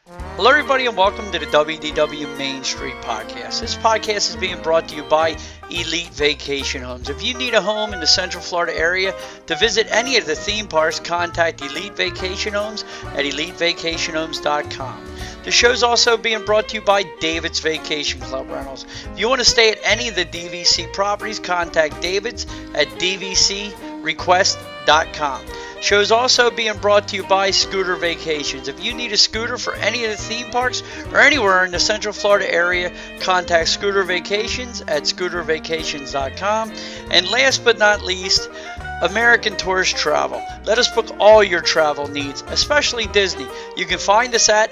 Hello, everybody, and welcome to the WDW Main Street Podcast. This podcast is being brought to you by Elite Vacation Homes. If you need a home in the Central Florida area to visit any of the theme parks, contact Elite Vacation Homes at elitevacationhomes.com. The show is also being brought to you by David's Vacation Club Rentals. If you want to stay at any of the DVC properties, contact David's at dvcrequest.com. Show is also being brought to you by Scooter Vacations. If you need a scooter for any of the theme parks or anywhere in the Central Florida area, contact Scooter Vacations at scootervacations.com. And last but not least, American Tourist Travel. Let us book all your travel needs, especially Disney. You can find us at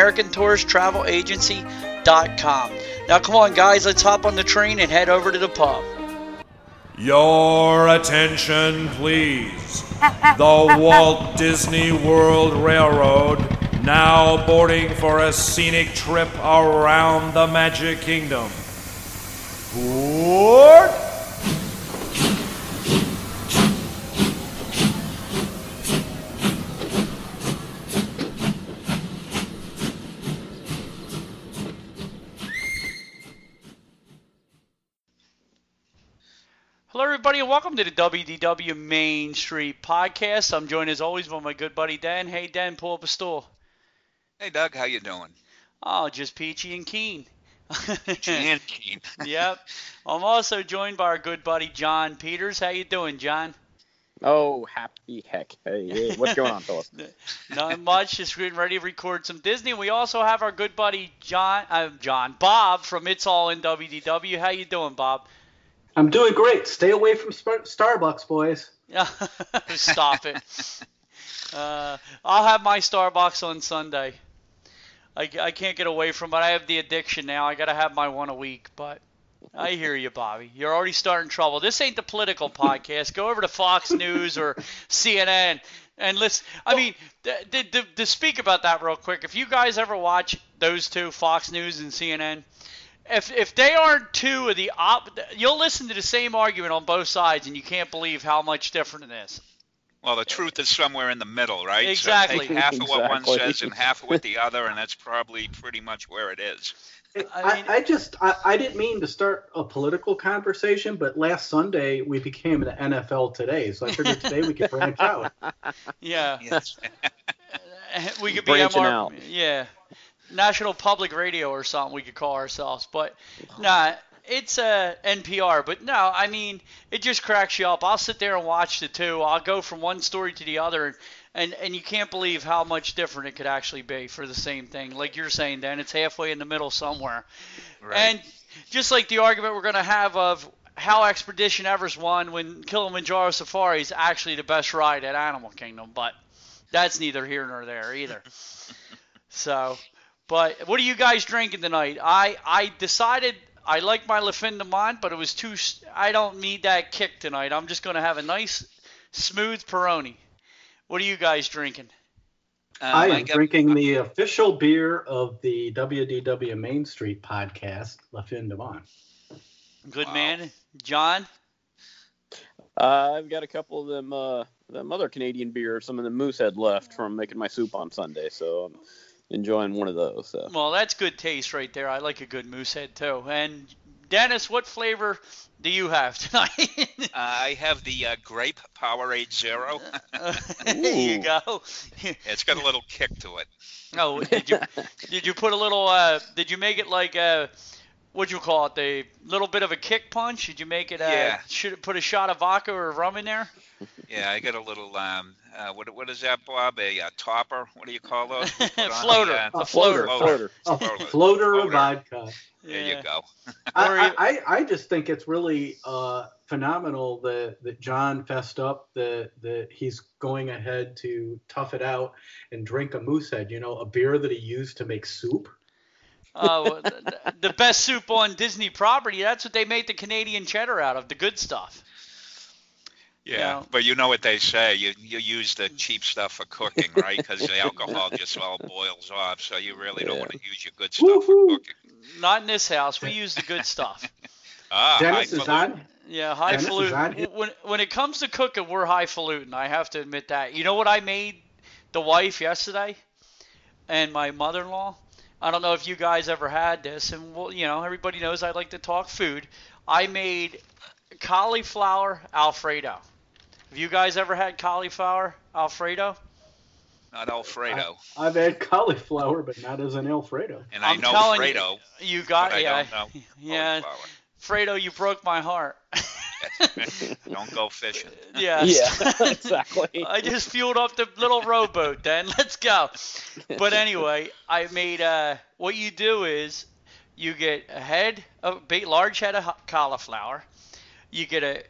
AmericanTouristTravelAgency.com. Now come on guys, let's hop on the train and head over to the pub. Your attention, please. The Walt Disney World Railroad now boarding for a scenic trip around the Magic Kingdom. Board! Hello, everybody, and welcome to the WDW Main Street Podcast. I'm joined, as always, by my good buddy, Dan. Hey, Dan, pull up a stool. Hey, Doug, how you doing? Oh, just peachy and keen. Peachy and keen. Yep. I'm also joined by our good buddy, John Peters. How you doing, John? Oh, happy heck. Hey, what's going on, fellas? Not much. Just getting ready to record some Disney. We also have our good buddy, Bob from It's All in WDW. How you doing, Bob? I'm doing great. Stay away from Starbucks, boys. Stop it. I'll have my Starbucks on Sunday. I can't get away from it. I have the addiction now. I got to have my one a week. But I hear you, Bobby. You're already starting trouble. This ain't the political podcast. Go over to Fox News or CNN and listen. I mean, to speak about that real quick, if you guys ever watch those two, Fox News and CNN, If they aren't two of the you'll listen to the same argument on both sides, and you can't believe how much different it is. Well, the truth is somewhere in the middle, right? Exactly. So take half of what one says and half of what the other, and that's probably pretty much where it is. I didn't mean to start a political conversation, but last Sunday we became an NFL Today, so I figured today we could branch out. Yeah. Yes. We could be Branching out. Yeah. National Public Radio or something we could call ourselves. But it's NPR. But no, I mean, it just cracks you up. I'll sit there and watch the two. I'll go from one story to the other, and you can't believe how much different it could actually be for the same thing. Like you're saying, Dan, it's halfway in the middle somewhere. Right. And just like the argument we're going to have of how Expedition Everest won when Kilimanjaro Safari is actually the best ride at Animal Kingdom. But that's neither here nor there either. So... But what are you guys drinking tonight? I decided I like my Le Fin de Monde, but it was too. I don't need that kick tonight. I'm just going to have a nice, smooth Peroni. What are you guys drinking? I am drinking the official beer of the WDW Main Street Podcast, Le Fin de Monde. Good man. John? I've got a couple of them other Canadian beers, some of the Moosehead left from making my soup on Sunday, so I'm enjoying one of those. So. Well, that's good taste right there. I like a good Moosehead too. And Dennis, what flavor do you have tonight? I have the grape Powerade Zero. There you go. It's got a little kick to it. Oh, did you put a little? Did you make it like what'd you call it? The little bit of a kick punch? Did you make it? Yeah. Should it put a shot of vodka or rum in there? Yeah, I got a little. What is that, Bob? A topper? What do you call those? Floater. A floater. A floater of vodka. There you go. I just think it's really phenomenal that John fessed up that he's going ahead to tough it out and drink a Moosehead, a beer that he used to make soup. The best soup on Disney property, that's what they made the Canadian cheddar out of, the good stuff. Yeah, but you know what they say, you use the cheap stuff for cooking, right? Because the alcohol just all boils off, so you really don't want to use your good stuff for cooking. Not in this house. We use the good stuff. Dennis is on. Yeah, highfalutin. When it comes to cooking, we're highfalutin. I have to admit that. You know what I made the wife yesterday? and my mother-in-law. I don't know if you guys ever had this, and well, everybody knows I like to talk food. I made cauliflower Alfredo. Have you guys ever had cauliflower Alfredo? Not Alfredo. I've had cauliflower, but not as an Alfredo. And I know Fredo. You got but yeah, I don't know yeah. cauliflower. Fredo, you broke my heart. Don't go fishing. Yes. Yeah, exactly. I just fueled up the little rowboat then. Let's go. But anyway, I made what you do is you get a large head of cauliflower. You get a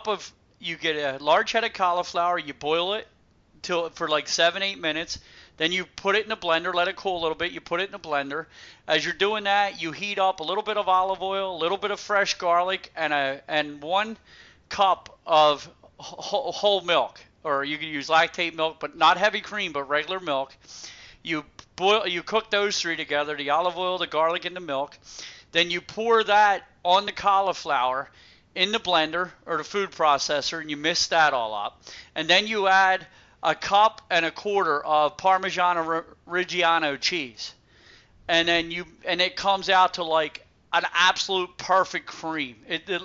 large head of cauliflower, you boil it for like 7-8 minutes. Then you put it in a blender, let it cool a little bit. You put it in a blender. As you're doing that, you heat up a little bit of olive oil, a little bit of fresh garlic, and 1 cup of whole milk, or you can use lactate milk, but not heavy cream, but regular milk. You cook those 3 together: the olive oil, the garlic, and the milk. Then you pour that on the cauliflower in the blender or the food processor, and you mix that all up. And then you add a cup and a quarter of Parmigiano Reggiano cheese, and then it comes out to like an absolute perfect cream.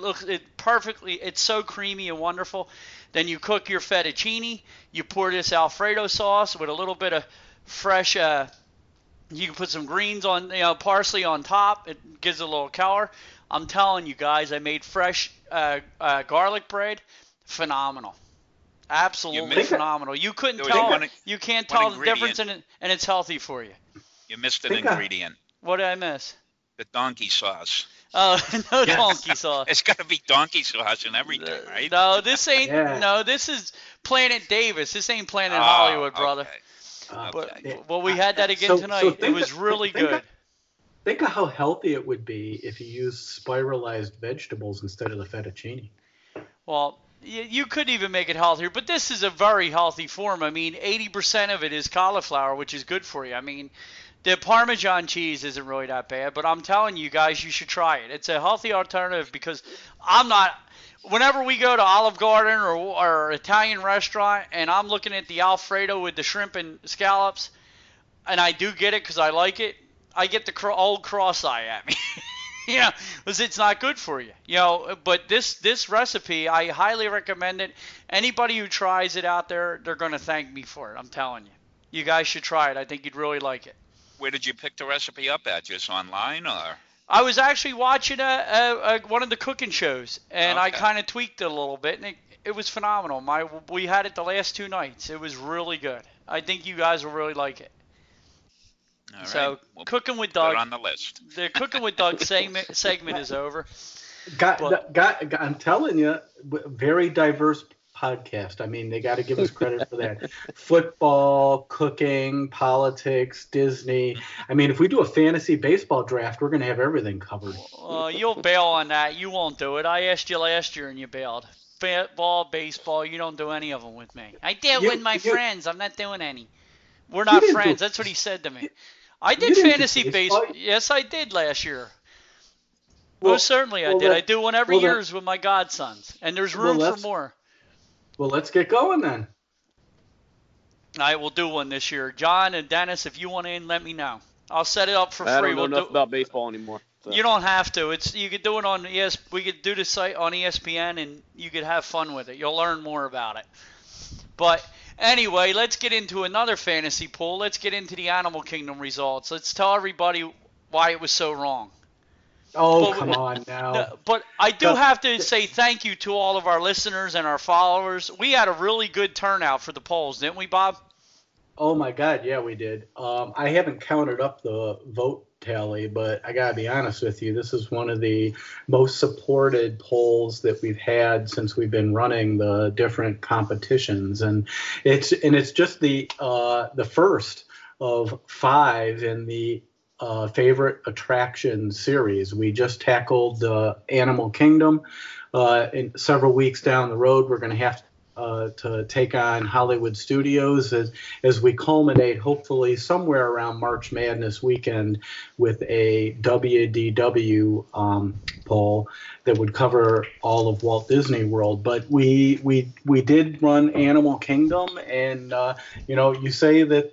It's so creamy and wonderful. Then you cook your fettuccine. You pour this Alfredo sauce with a little bit of fresh. You can put some greens on, parsley on top. It gives it a little color. I'm telling you guys, I made fresh garlic bread. Phenomenal. Absolutely phenomenal. You couldn't tell. You can't tell the difference in it, and it's healthy for you. You missed an ingredient. What did I miss? The donkey sauce. Oh, no donkey sauce. It's got to be donkey sauce and everything, right? No, this ain't. Yeah. No, this is Planet Davis. This ain't Planet Hollywood, brother. Okay. But we had that again tonight. It was really good. Think of how healthy it would be if you used spiralized vegetables instead of the fettuccine. Well, you could even make it healthier, but this is a very healthy form. I mean, 80% of it is cauliflower, which is good for you. I mean, the Parmesan cheese isn't really that bad, but I'm telling you guys, you should try it. It's a healthy alternative because whenever we go to Olive Garden or Italian restaurant and I'm looking at the Alfredo with the shrimp and scallops, and I do get it because I like it, I get the old cross-eye at me. Because it's not good for you. But this recipe, I highly recommend it. Anybody who tries it out there, they're going to thank me for it. I'm telling you. You guys should try it. I think you'd really like it. Where did you pick the recipe up at? Just online, or? I was actually watching one of the cooking shows, and I kind of tweaked it a little bit, and it was phenomenal. We had it the last 2 nights. It was really good. I think you guys will really like it. All right. So, we'll Cooking with Doug. Put it on the list. The Cooking with Doug segment is over. I'm telling you, very diverse podcast. I mean, they got to give us credit for that. Football, cooking, politics, Disney. I mean, if we do a fantasy baseball draft, we're going to have everything covered. You'll bail on that. You won't do it. I asked you last year and you bailed. Football, baseball, you don't do any of them with me. I did with my friends. I'm not doing any. We're not friends. That's what he said to me. I did fantasy baseball. Yes, I did last year. Most certainly I did. I do one every year with my godsons. And there's room for more. Well, let's get going then. I will do one this year. John and Dennis, if you want in, let me know. I'll set it up for free. I don't know enough about baseball anymore. So. You don't have to. You could do it on we could do the site on ESPN, and you could have fun with it. You'll learn more about it. But anyway, let's get into another fantasy pool. Let's get into the Animal Kingdom results. Let's tell everybody why it was so wrong. Oh, come on now. But I do have to say thank you to all of our listeners and our followers. We had a really good turnout for the polls, didn't we, Bob? Oh, my God. Yeah, we did. I haven't counted up the vote tally, but I got to be honest with you. This is one of the most supported polls that we've had since we've been running the different competitions. And it's just the first of 5 in the favorite attraction series. We just tackled the Animal Kingdom. In several weeks down the road, we're going to have to to take on Hollywood Studios as we culminate, hopefully somewhere around March Madness weekend, with a WDW poll that would cover all of Walt Disney World. But we did run Animal Kingdom, and you say that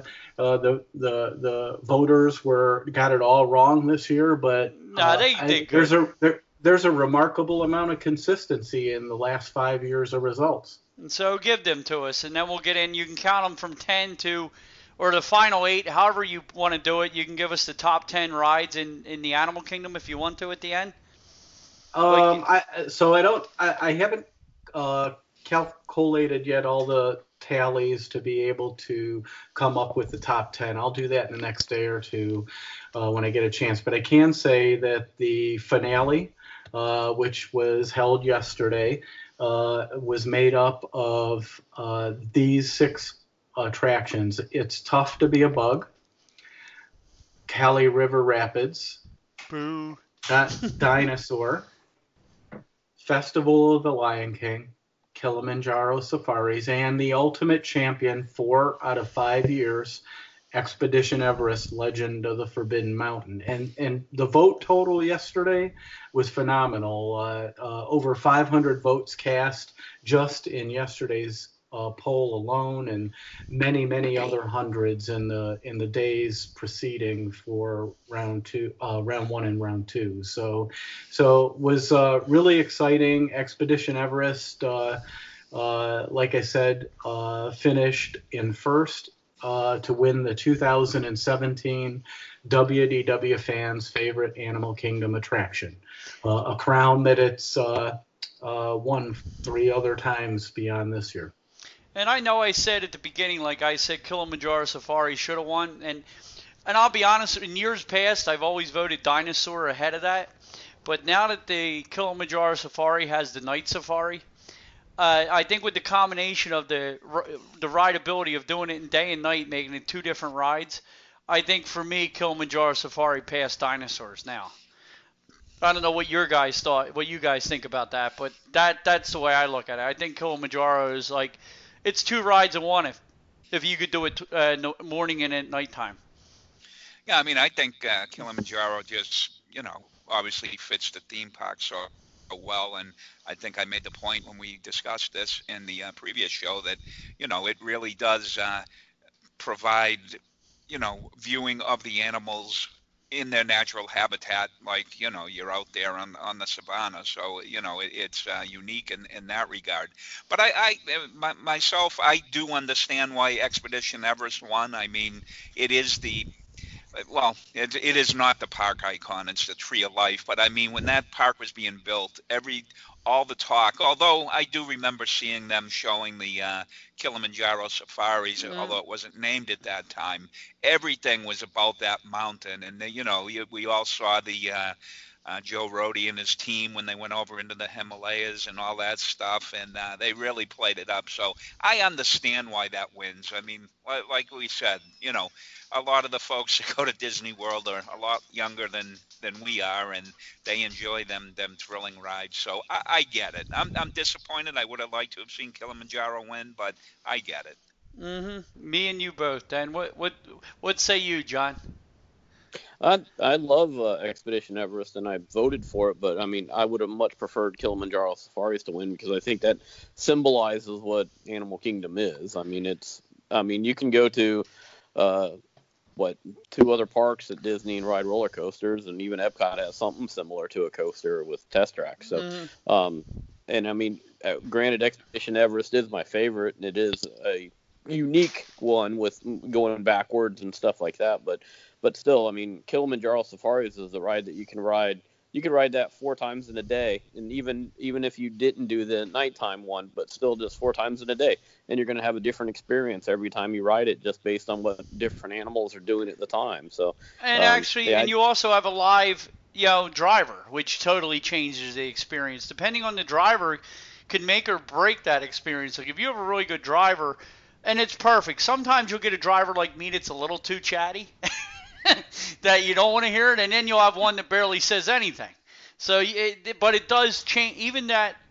the voters got it all wrong this year, but no, they did good. There's a remarkable amount of consistency in the last 5 years of results. And so give them to us, and then we'll get in. You can count them from 10 to, or the final 8, however you want to do it. You can give us the top 10 rides in the Animal Kingdom if you want to at the end. I haven't calculated yet all the tallies to be able to come up with the top 10. I'll do that in the next day or two when I get a chance. But I can say that the finale, which was held yesterday, was made up of these 6 attractions. It's Tough to Be a Bug, Kali River Rapids, Boo. Dinosaur, Festival of the Lion King, Kilimanjaro Safaris, and the ultimate champion 4 out of 5 years, Expedition Everest, Legend of the Forbidden Mountain. And the vote total yesterday was phenomenal. Over 500 votes cast just in yesterday's poll alone, and many other hundreds in the days preceding for round 1 and round 2. So it was really exciting. Expedition Everest, like I said, finished in first to win the 2017 WDW fans' favorite Animal Kingdom attraction, a crown that it's won 3 other times beyond this year. And I know I said at the beginning, like I said, Kilimanjaro Safari should have won. And I'll be honest, in years past, I've always voted Dinosaur ahead of that. But now that the Kilimanjaro Safari has the Night Safari, I think with the combination of the rideability of doing it in day and night, making it 2 different rides, I think for me, Kilimanjaro Safari passed Dinosaurs now. I don't know what you guys think about that, but that's the way I look at it. I think Kilimanjaro is like, it's 2 rides in one if you could do it morning and at nighttime. Yeah, I mean, I think Kilimanjaro just, obviously fits the theme park so well, and I think I made the point when we discussed this in the previous show that, it really does provide, viewing of the animals in their natural habitat, like you're out there on the savannah, so it's unique in that regard. But myself, I do understand why Expedition Everest won. I mean, it is it is not the park icon, it's the Tree of Life. But I mean, when that park was being built, all the talk, although I do remember seeing them showing the Kilimanjaro Safaris, although it wasn't named at that time, everything was about that mountain. And, we all saw the Joe Rohde and his team when they went over into the Himalayas and all that stuff, and they really played it up. So I understand why that wins. I mean, like we said, a lot of the folks that go to Disney World are a lot younger than we are, and they enjoy them thrilling rides. So I get it. I'm disappointed. I would have liked to have seen Kilimanjaro win, but I get it. Mm-hmm. Me and you both, Dan. What say you, John? I love Expedition Everest, and I voted for it, but I mean, I would have much preferred Kilimanjaro Safaris to win, because I think that symbolizes what Animal Kingdom is. I mean, you can go to 2 other parks at Disney and ride roller coasters, and even Epcot has something similar to a coaster with Test Track. So, and I mean, granted, Expedition Everest is my favorite, and it is a unique one with going backwards and stuff like that, but still, I mean, Kilimanjaro Safaris is the ride that you can ride. You can ride that 4 times in a day, and even if you didn't do the nighttime one, but still just 4 times in a day, and you're going to have a different experience every time you ride it, just based on what different animals are doing at the time. So, and and you also have a live, driver, which totally changes the experience. Depending on the driver, can make or break that experience. Like if you have a really good driver, and it's perfect. Sometimes you'll get a driver like me that's a little too chatty. That you don't want to hear it, and then you'll have one that barely says anything. So, but it does change. Even that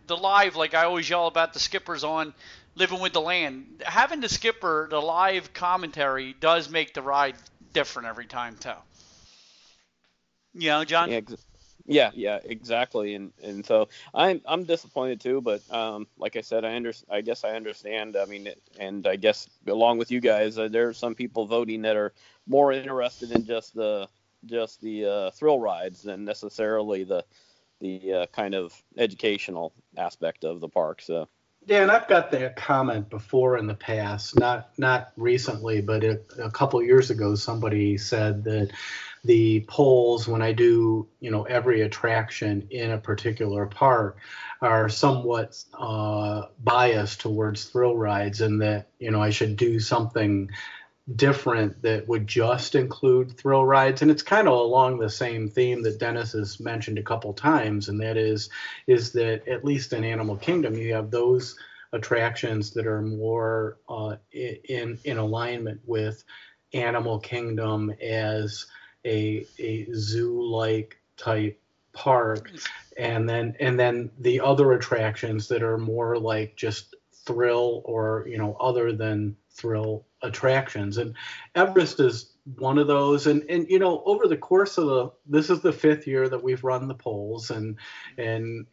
the live, like I always yell about the skippers on Living with the Land. Having the skipper, the live commentary, does make the ride different every time too. You know, John? Yeah, exactly. And so I'm disappointed too, but like I said, I guess I understand. I mean, and I guess along with you guys, there are some people voting that are more interested in just the thrill rides than necessarily the kind of educational aspect of the park. So. Yeah, and I've got that comment before in the past, not recently, but a couple years ago, somebody said that the polls, when I do, every attraction in a particular park, are somewhat biased towards thrill rides, and that, I should do something different that would just include thrill rides. And it's kind of along the same theme that Dennis has mentioned a couple times, and that is that at least in Animal Kingdom, you have those attractions that are more in alignment with Animal Kingdom as a zoo-like type park, and then the other attractions that are more like just thrill or other than thrill attractions. And Everest is one of those. And over the course of this is the 5th year that we've run the polls, and in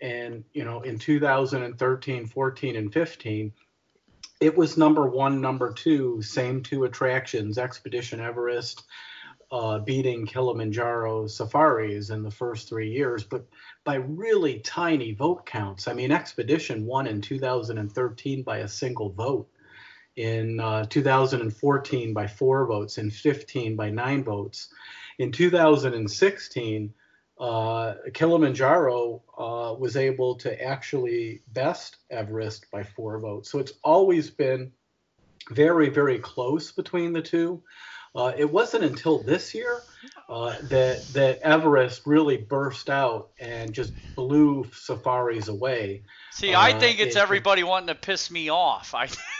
2013, 14, and 15, it was number 1, number 2, same 2 attractions, Expedition Everest beating Kilimanjaro Safaris in the first 3 years, but by really tiny vote counts. I mean, Expedition won in 2013 by a single vote, in 2014 by 4 votes, in 15 by 9 votes. In 2016, Kilimanjaro was able to actually best Everest by 4 votes. So it's always been very, very close between the two. It wasn't until this year that Everest really burst out and just blew Safaris away. See, I think it's everybody wanting to piss me off.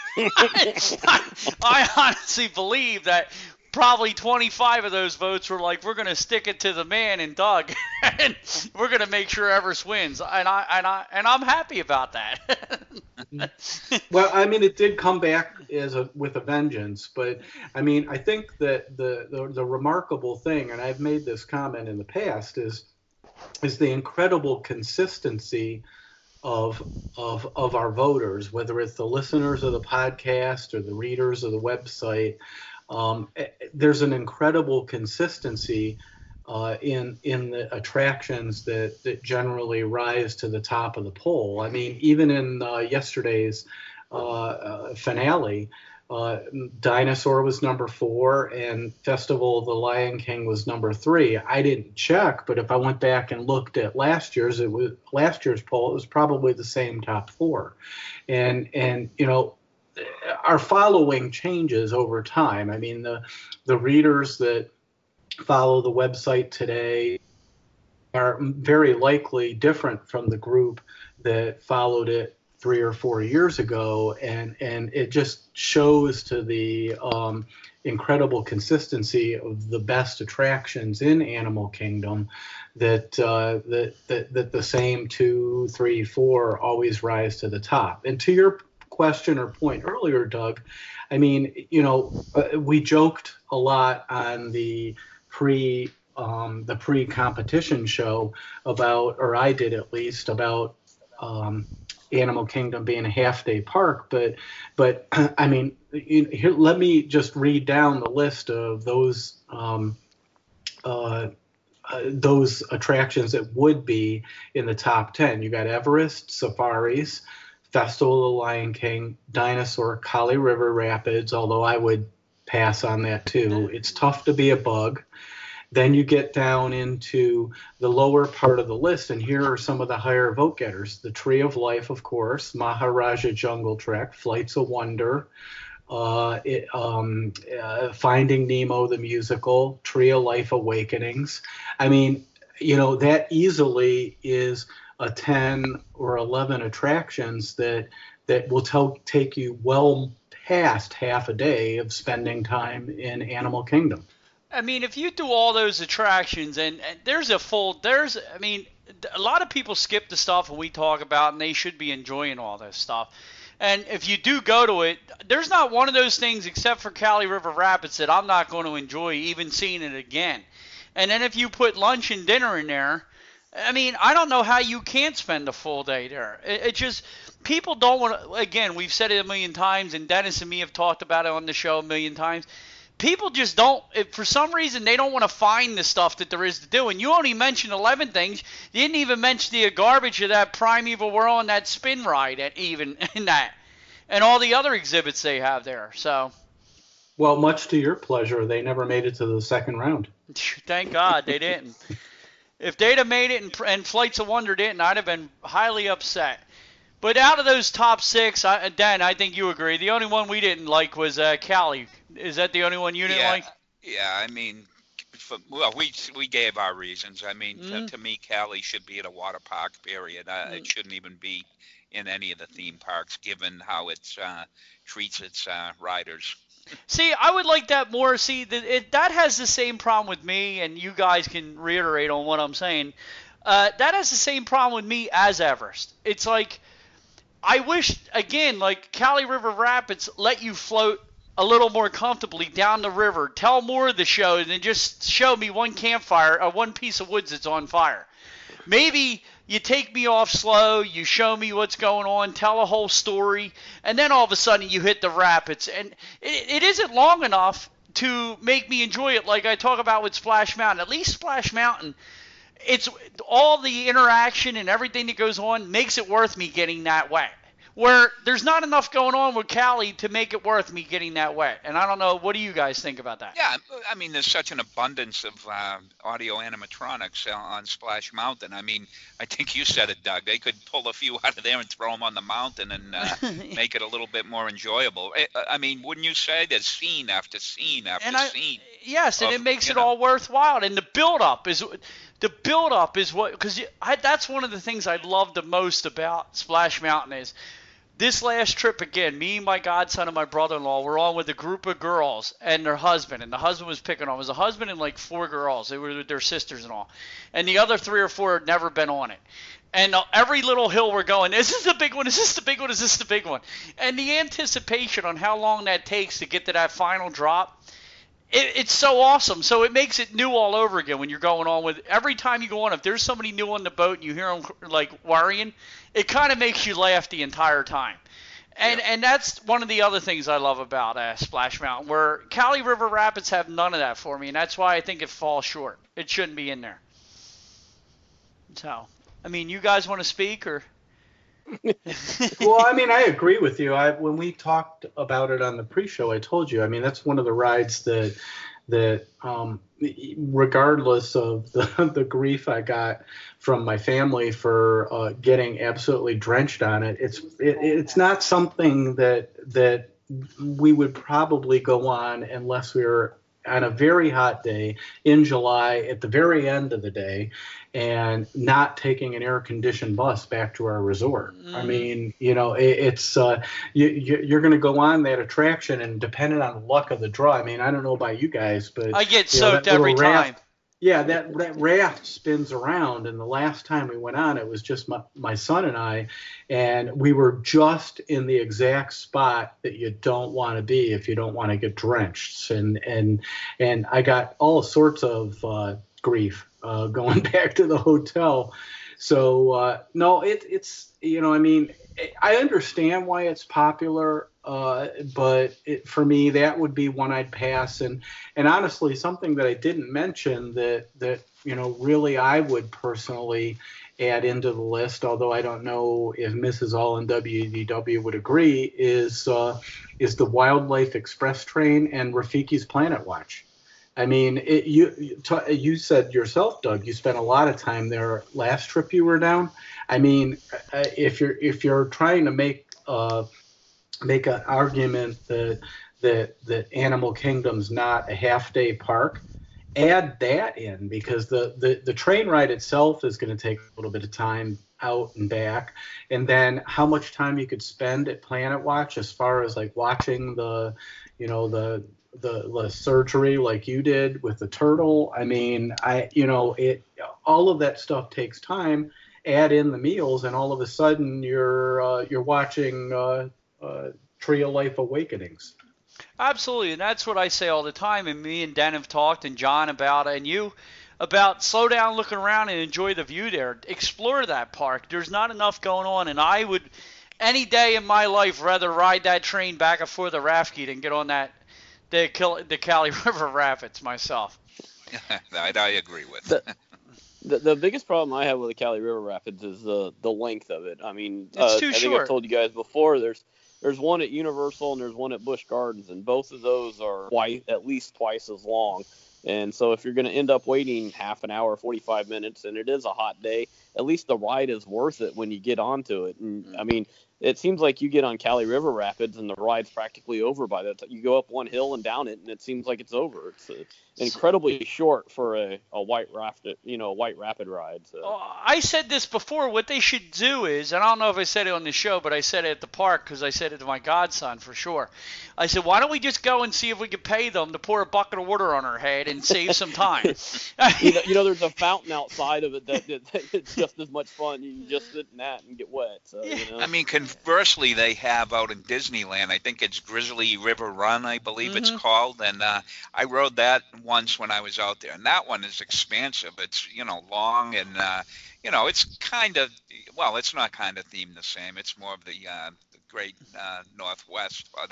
I honestly believe that probably 25 of those votes were like, we're going to stick it to the man and Doug, and we're going to make sure Everest wins, and I'm happy about that. Well, I mean, it did come back with a vengeance, but I mean, I think that the remarkable thing, and I've made this comment in the past, is the incredible consistency of our voters, whether it's the listeners of the podcast or the readers of the website. There's an incredible consistency in the attractions that generally rise to the top of the poll. I mean, even in yesterday's finale, Dinosaur was number 4 and Festival of the Lion King was number 3. I didn't check, but if I went back and looked at last year's poll, it was probably the same top 4. And our following changes over time. I mean, the readers that follow the website today are very likely different from the group that followed it 3 or 4 years ago, and it just shows to the incredible consistency of the best attractions in Animal Kingdom that the same 2, 3, 4 always rise to the top. And to your question or point earlier, Doug, I mean, we joked a lot on the pre-competition show about, or I did at least, about Animal Kingdom being a half-day park, but I mean, here, let me just read down the list of those attractions that would be in the top 10. You got Everest, Safaris, Festival of the Lion King, Dinosaur, Kali River Rapids, although I would pass on that too. It's tough to be a bug. Then you get down into the lower part of the list, and here are some of the higher vote getters. The Tree of Life, of course, Maharaja Jungle Trek, Flights of Wonder, Finding Nemo the Musical, Tree of Life Awakenings. I mean, that easily is a 10 or 11 attractions that will take you well past half a day of spending time in Animal Kingdom. I mean, if you do all those attractions and there's a lot of people skip the stuff we talk about, and they should be enjoying all this stuff. And if you do go to it, there's not one of those things except for Kali River Rapids that I'm not going to enjoy even seeing it again. And then if you put lunch and dinner in there, I mean, I don't know how you can't spend a full day there. It just, people don't want to, again, we've said it a million times, and Dennis and me have talked about it on the show a million times. People just don't, for some reason, they don't want to find the stuff that there is to do. And you only mentioned 11 things. You didn't even mention the garbage of that Primeval World and that spin ride, even in that, and all the other exhibits they have there. So, well, much to your pleasure, they never made it to the second round. Thank God they didn't. If they'd have made it and Flights of Wonder didn't, I'd have been highly upset. But out of those top 6, Dan, I think you agree. The only one we didn't like was Cali. Is that the only one you didn't like? Yeah, I mean, we gave our reasons. I mean, to me, Cali should be at a water park, period. It shouldn't even be in any of the theme parks, given how it treats its riders. See, I would like that more. See, that has the same problem with me, and you guys can reiterate on what I'm saying. That has the same problem with me as Everest. It's like, I wish, again, like Kali River Rapids let you float a little more comfortably down the river, tell more of the show than just show me one campfire or one piece of woods that's on fire. Maybe you take me off slow, you show me what's going on, tell a whole story, and then all of a sudden you hit the rapids. And it isn't long enough to make me enjoy it like I talk about with Splash Mountain. At least Splash Mountain, it's all the interaction and everything that goes on makes it worth me getting that wet. Where there's not enough going on with Cali to make it worth me getting that wet. And I don't know, what do you guys think about that? Yeah, I mean, there's such an abundance of audio animatronics on Splash Mountain. I mean, I think you said it, Doug. They could pull a few out of there and throw them on the mountain and make it a little bit more enjoyable. I mean, wouldn't you say there's scene after scene after scene? Yes, and it makes it all worthwhile. And the build-up is what, because that's one of the things I love the most about Splash Mountain is this last trip, again, me, my godson, and my brother-in-law were on with a group of girls and their husband. And the husband was picking on. It was a husband and like 4 girls. They were with their sisters and all. And the other 3 or 4 had never been on it. And every little hill we're going, is this the big one? Is this the big one? Is this the big one? And the anticipation on how long that takes to get to that final drop, it's so awesome. So it makes it new all over again when you're going on with. Every time you go on, if there's somebody new on the boat and you hear them like worrying, it kind of makes you laugh the entire time. And that's one of the other things I love about Splash Mountain, where Kali River Rapids have none of that for me, and that's why I think it falls short. It shouldn't be in there. So, I mean, you guys want to speak or? Well, I mean, I agree with you. When we talked about it on the pre-show, I told you. I mean, that's one of the rides that regardless of the grief I got from my family for getting absolutely drenched on it, it's not something that we would probably go on unless we were on a very hot day in July at the very end of the day and not taking an air-conditioned bus back to our resort. I mean, you know, it's you're going to go on that attraction, and depending on the luck of the draw, I mean, I don't know about you guys, but I get soaked every time. Yeah, that raft spins around, and the last time we went on, it was just my son and I, and we were just in the exact spot that you don't want to be if you don't want to get drenched, and I got all sorts of grief going back to the hotel. So no, it's you know, I mean, I understand why it's popular. But for me, that would be one I'd pass. And honestly, something that I didn't mention that you know, really I would personally add into the list, although I don't know if Mrs. All in WDW would agree, is the Wildlife Express train and Rafiki's Planet Watch. I mean, you said yourself, Doug, you spent a lot of time there last trip you were down. I mean, if you're trying to make an argument that Animal Kingdom's not a half-day park, add that in, because the train ride itself is going to take a little bit of time out and back, and then how much time you could spend at Planet Watch as far as like watching the surgery like you did with the turtle. I mean, all of that stuff takes time. Add in the meals, and all of a sudden you're watching Tree of Life Awakenings. Absolutely, and that's what I say all the time. And me and Den have talked, and John about it, and you about slow down, look around, and enjoy the view there. Explore that park. There's not enough going on, and I would any day in my life rather ride that train back and forth the Rafki than get on the Cali River Rapids myself. I agree with. The biggest problem I have with the Cali River Rapids is the length of it. I mean, it's too I think short. I've told you guys before. There's one at Universal and there's one at Busch Gardens, and both of those are at least twice as long. And so if you're going to end up waiting half an hour, 45 minutes, and it is a hot day, at least the ride is worth it when you get onto it. And I mean, it seems like you get on Cali River Rapids and the ride's practically over by the time you go up one hill and down it, and it seems like it's over. It's incredibly short for a white rapid ride. So. I said this before. What they should do is, and I don't know if I said it on the show, but I said it at the park because I said it to my godson for sure. I said, why don't we just go and see if we can pay them to pour a bucket of water on our head and save some time? There's a fountain outside of it that it's just as much fun. You can just sit in that and get wet. So, I mean, conversely, they have out in Disneyland, I think it's Grizzly River Run, I believe it's called, and I rode that once when I was out there, and that one is expansive. It's long, and it's kind of, well, it's not kind of themed the same. It's more of the Great Northwest, but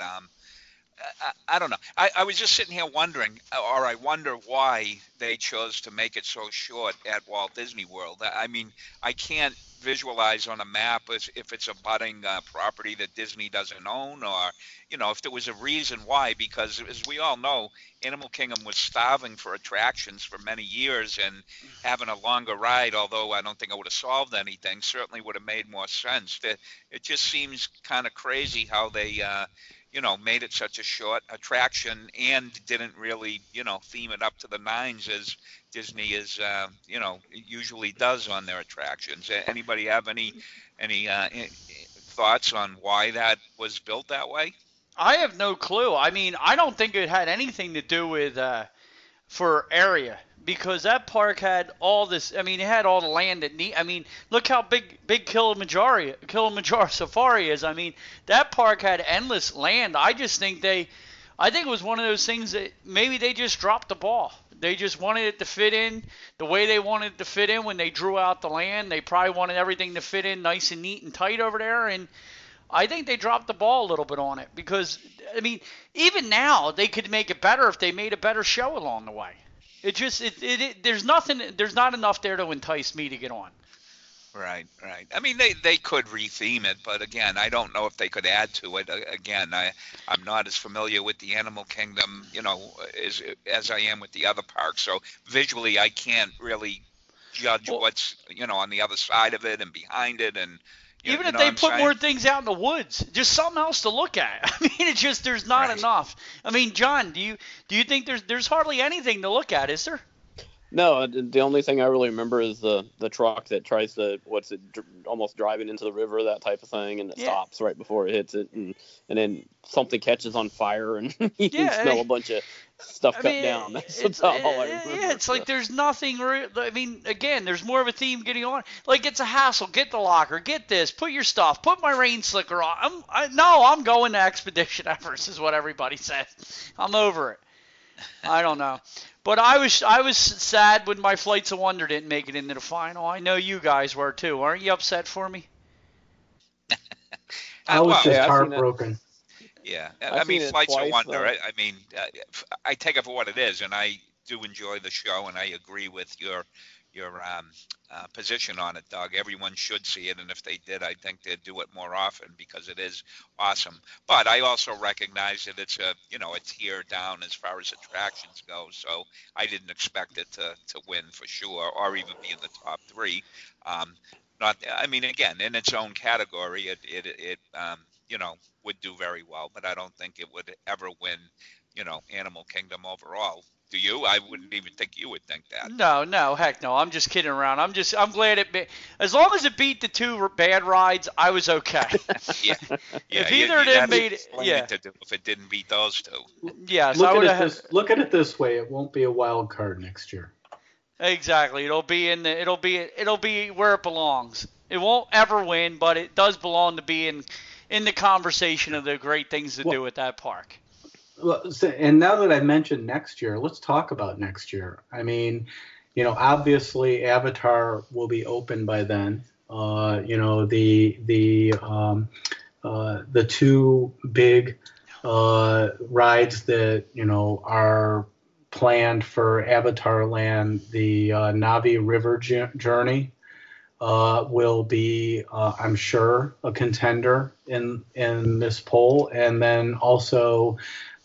I don't know. I was just sitting here wondering, or I wonder why they chose to make it so short at Walt Disney World. I mean, I can't visualize on a map if it's a budding property that Disney doesn't own, or if there was a reason why, because as we all know, Animal Kingdom was starving for attractions for many years, and having a longer ride, although I don't think it would have solved anything, certainly would have made more sense. It just seems kind of crazy how they made it such a short attraction and didn't really, theme it up to the nines as Disney is, usually does on their attractions. Anybody have any thoughts on why that was built that way? I have no clue. I mean, I don't think it had anything to do with for area, because that park had all this. I mean, it had all the land that need. I mean, look how big Kilimanjaro Safari is. I mean, that park had endless land. I just think I think it was one of those things that maybe they just dropped the ball. They just wanted it to fit in the way they wanted it to fit in when they drew out the land. They probably wanted everything to fit in nice and neat and tight over there, and I think they dropped the ball a little bit on it, because, I mean, even now they could make it better if they made a better show along the way. There's not enough there to entice me to get on. Right. I mean, they could retheme it, but again, I don't know if they could add to it. Again, I'm not as familiar with the Animal Kingdom, as I am with the other parks. So visually, I can't really judge what's, on the other side of it and behind it, and even if they put more things out in the woods, just something else to look at. I mean, it's just there's not enough. I mean, John, do you think there's hardly anything to look at, is there? No, the only thing I really remember is the truck that tries to almost driving into the river, that type of thing, and it stops right before it hits it, and then something catches on fire, and you can smell a bunch of stuff cut down. That's about all I remember. Yeah, it's like there's nothing. I mean, again, there's more of a theme getting on. Like, it's a hassle. Get the locker. Get this. Put your stuff. Put my rain slicker on. I'm going to Expedition Everest is what everybody says. I'm over it. I don't know. But I was sad when my Flights of Wonder didn't make it into the final. I know you guys were too. Aren't you upset for me? I was just heartbroken. Yeah, I mean, Flights of Wonder. I mean, I take it for what it is, and I do enjoy the show, and I agree with your position on it, Doug. Everyone should see it, and if they did, I think they'd do it more often because it is awesome. But I also recognize that it's a tier down as far as attractions go, so I didn't expect it to win for sure, or even be in the top three. I mean, again, in its own category, it would do very well, but I don't think it would ever win, Animal Kingdom overall. Do you? I wouldn't even think you would think that. No, heck no. I'm just kidding around. I'm glad as long as it beat the two bad rides, I was okay. yeah. If either of them made it, if it didn't beat those two. Yeah. So look at it this way: it won't be a wild card next year. Exactly. It'll be where it belongs. It won't ever win, but it does belong to be in the conversation of the great things to do at that park. Well, and now that I mentioned next year, let's talk about next year. I mean, obviously Avatar will be open by then. The two big rides that are planned for Avatar Land, the Navi River Journey, will be, I'm sure, a contender in this poll, and then also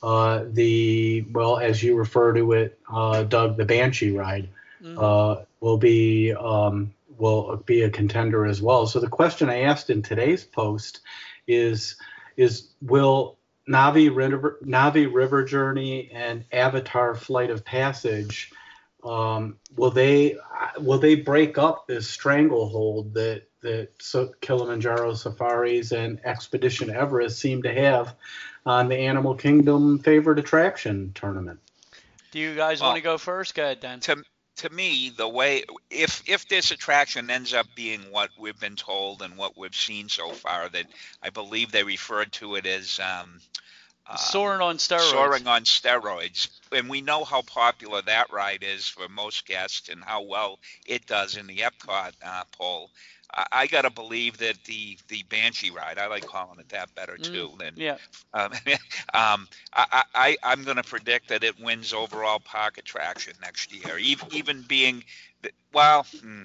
as you refer to it, Doug, the Banshee ride will be a contender as well. So the question I asked in today's post is will Navi River Journey and Avatar Flight of Passage, will they break up this stranglehold that Kilimanjaro Safaris and Expedition Everest seem to have on the Animal Kingdom favorite attraction tournament? Do you guys want to go first? Go ahead, Dan. To me, the way if this attraction ends up being what we've been told and what we've seen so far, that I believe they referred to it as Soaring on steroids. Soaring on steroids. And we know how popular that ride is for most guests and how well it does in the Epcot poll. I got to believe that the Banshee ride, I like calling it that better too. I'm going to predict that it wins overall park attraction next year, even being I'll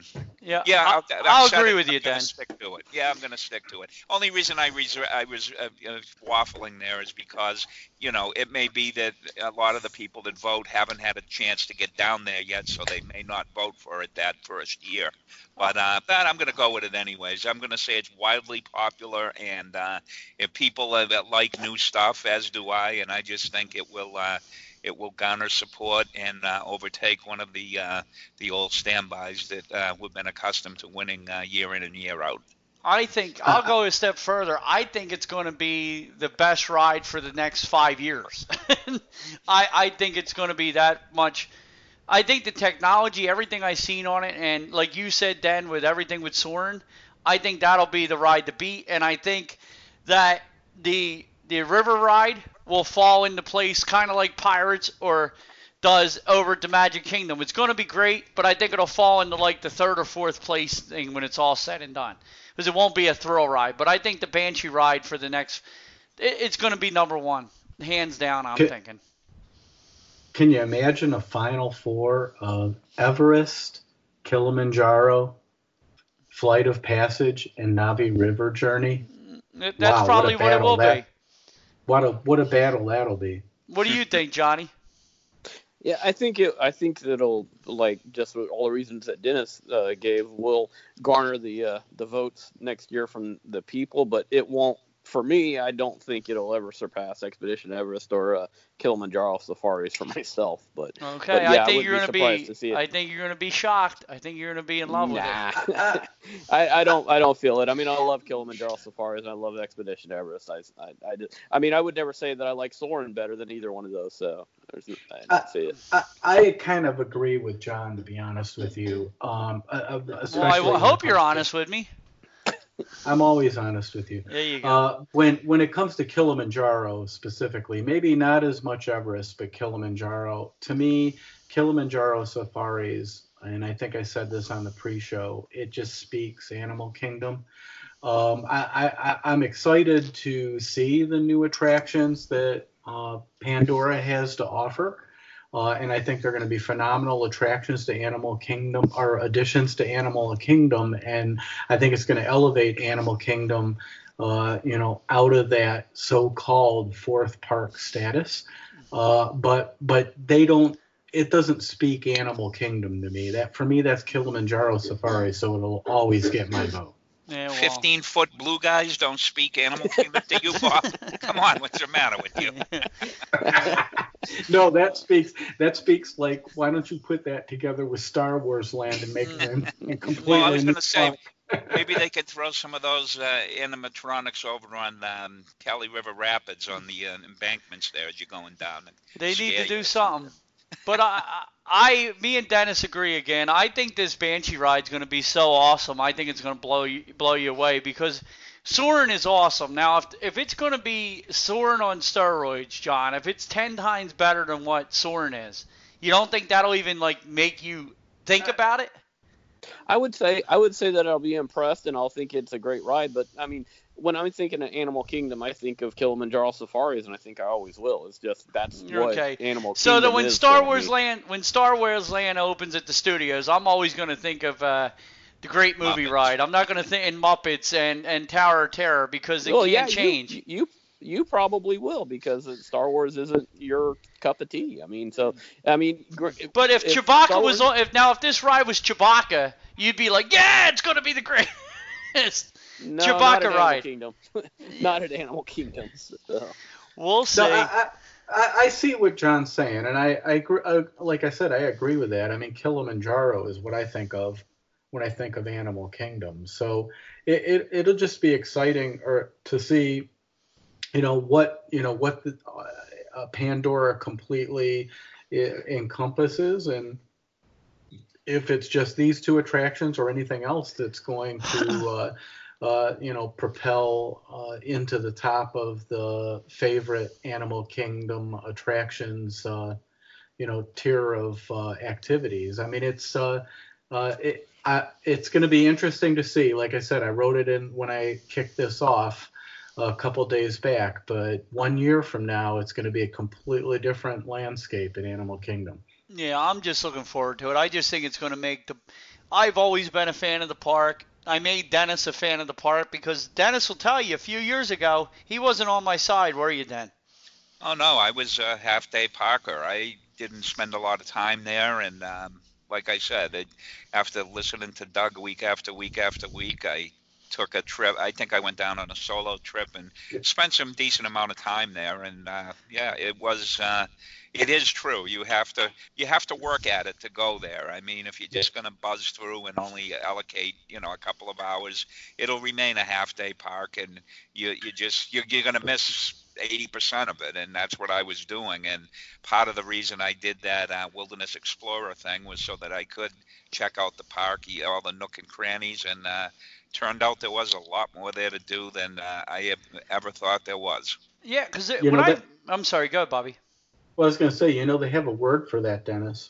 agree with you, Dan. Stick to it. Yeah, I'm going to stick to it. Only reason I was waffling there is because it may be that a lot of the people that vote haven't had a chance to get down there yet, so they may not vote for it that first year. But I'm going to go with it anyways. I'm going to say it's wildly popular, and if people that like new stuff, as do I, and I just think it will garner support and overtake one of the old standbys that we've been accustomed to winning year in and year out. I think I'll go a step further. I think it's going to be the best ride for the next 5 years. I think it's going to be that much. I think the technology, everything I've seen on it, and like you said, Dan, with everything with Soarin', I think that'll be the ride to beat. And I think that the river ride will fall into place kind of like Pirates or does over at the Magic Kingdom. It's going to be great, but I think it'll fall into like the third or fourth place thing when it's all said and done, because it won't be a thrill ride. But I think the Banshee ride for the next, it's going to be number one, hands down, I'm thinking. Can you imagine a Final Four of Everest, Kilimanjaro, Flight of Passage, and Navi River Journey? That's probably what it will be. What a battle that'll be. What do you think, Johnny? Yeah, I think it'll, like, just with all the reasons that Dennis gave, will garner the votes next year from the people, but it won't. For me, I don't think it'll ever surpass Expedition Everest or Kilimanjaro Safaris for myself. But okay, but yeah, I think you're going to see it. I think you're going to be shocked. I think you're going to be in love with it. I don't feel it. I mean, I love Kilimanjaro Safaris and I love Expedition Everest. I mean, I would never say that I like Soarin' better than either one of those. So I don't see it. I kind of agree with John, to be honest with you. Well, I hope you're honest with me. I'm always honest with you. There you go. When it comes to Kilimanjaro specifically, maybe not as much Everest, but Kilimanjaro, to me, Kilimanjaro Safaris, and I think I said this on the pre-show, it just speaks Animal Kingdom. I'm excited to see the new attractions that Pandora has to offer. And I think they're going to be phenomenal attractions to Animal Kingdom, or additions to Animal Kingdom. And I think it's going to elevate Animal Kingdom, out of that so-called fourth park status. But it doesn't speak Animal Kingdom to me. For me, that's Kilimanjaro Safari. So it'll always get my vote. Yeah, well. 15-foot blue guys don't speak Animal Kingdom to you, Bob? Come on, what's the matter with you? No, that speaks like, why don't you put that together with Star Wars Land and make them completely. Well, I was going to say, maybe they could throw some of those animatronics over on Cali River Rapids on the embankments there as you're going down. They need to do something. But Me and Dennis agree again. I think this Banshee ride's going to be so awesome. I think it's going to blow you away because Soarin' is awesome. Now, if it's going to be Soarin' on steroids, John, if it's 10 times better than what Soarin' is, you don't think that'll even like make you think about it? I would say that I'll be impressed and I'll think it's a great ride. But I mean, when I'm thinking of Animal Kingdom, I think of Kilimanjaro Safaris, and I think I always will. It's just that's what Animal Kingdom so that when is Star Wars Land opens at the studios, I'm always going to think of the Great Movie Muppets. Ride. I'm not going to think in Muppets and Tower of Terror because it can't change. You probably will because Star Wars isn't your cup of tea. I mean, but if Chewbacca was on, if this ride was Chewbacca, you'd be like, yeah, it's going to be the greatest Chewbacca ride. Not at Animal Kingdom. So. We'll see. No, I see what John's saying, and I agree. Like I said, I agree with that. I mean, Kilimanjaro is what I think of when I think of Animal Kingdom. So it'll just be exciting to see. What the Pandora completely encompasses, and if it's just these two attractions or anything else that's going to, propel into the top of the favorite Animal Kingdom attractions, tier of activities. I mean, it's going to be interesting to see. Like I said, I wrote it in when I kicked this off a couple days back, but 1 year from now, it's going to be a completely different landscape in Animal Kingdom. Yeah, I'm just looking forward to it. I just think it's going to make I've always been a fan of the park. I made Dennis a fan of the park because Dennis will tell you a few years ago, he wasn't on my side, were you, Den? Oh, no, I was a half-day parker. I didn't spend a lot of time there, and like I said, after listening to Doug week after week after week, I took a trip. I think I went down on a solo trip and spent some decent amount of time there. And it is true. You have to work at it to go there. I mean, if you're just going to buzz through and only allocate, a couple of hours, it'll remain a half-day park, and you're going to miss 80% of it, and that's what I was doing. And part of the reason I did that Wilderness Explorer thing was so that I could check out the park, all the nook and crannies, and turned out there was a lot more there to do than I ever thought there was. Yeah, because I'm sorry, go ahead, Bobby. Well, I was going to say, they have a word for that, Dennis.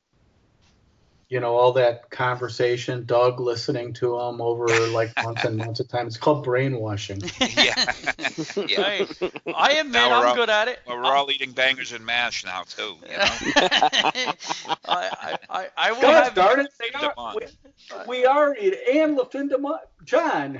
All that conversation, Doug listening to them over like months and months of time. It's called brainwashing. Yeah. Hey, I admit I'm good at it. Well, we're all eating bangers and mash now, too. I will God have darn it. We are and LaFinda John.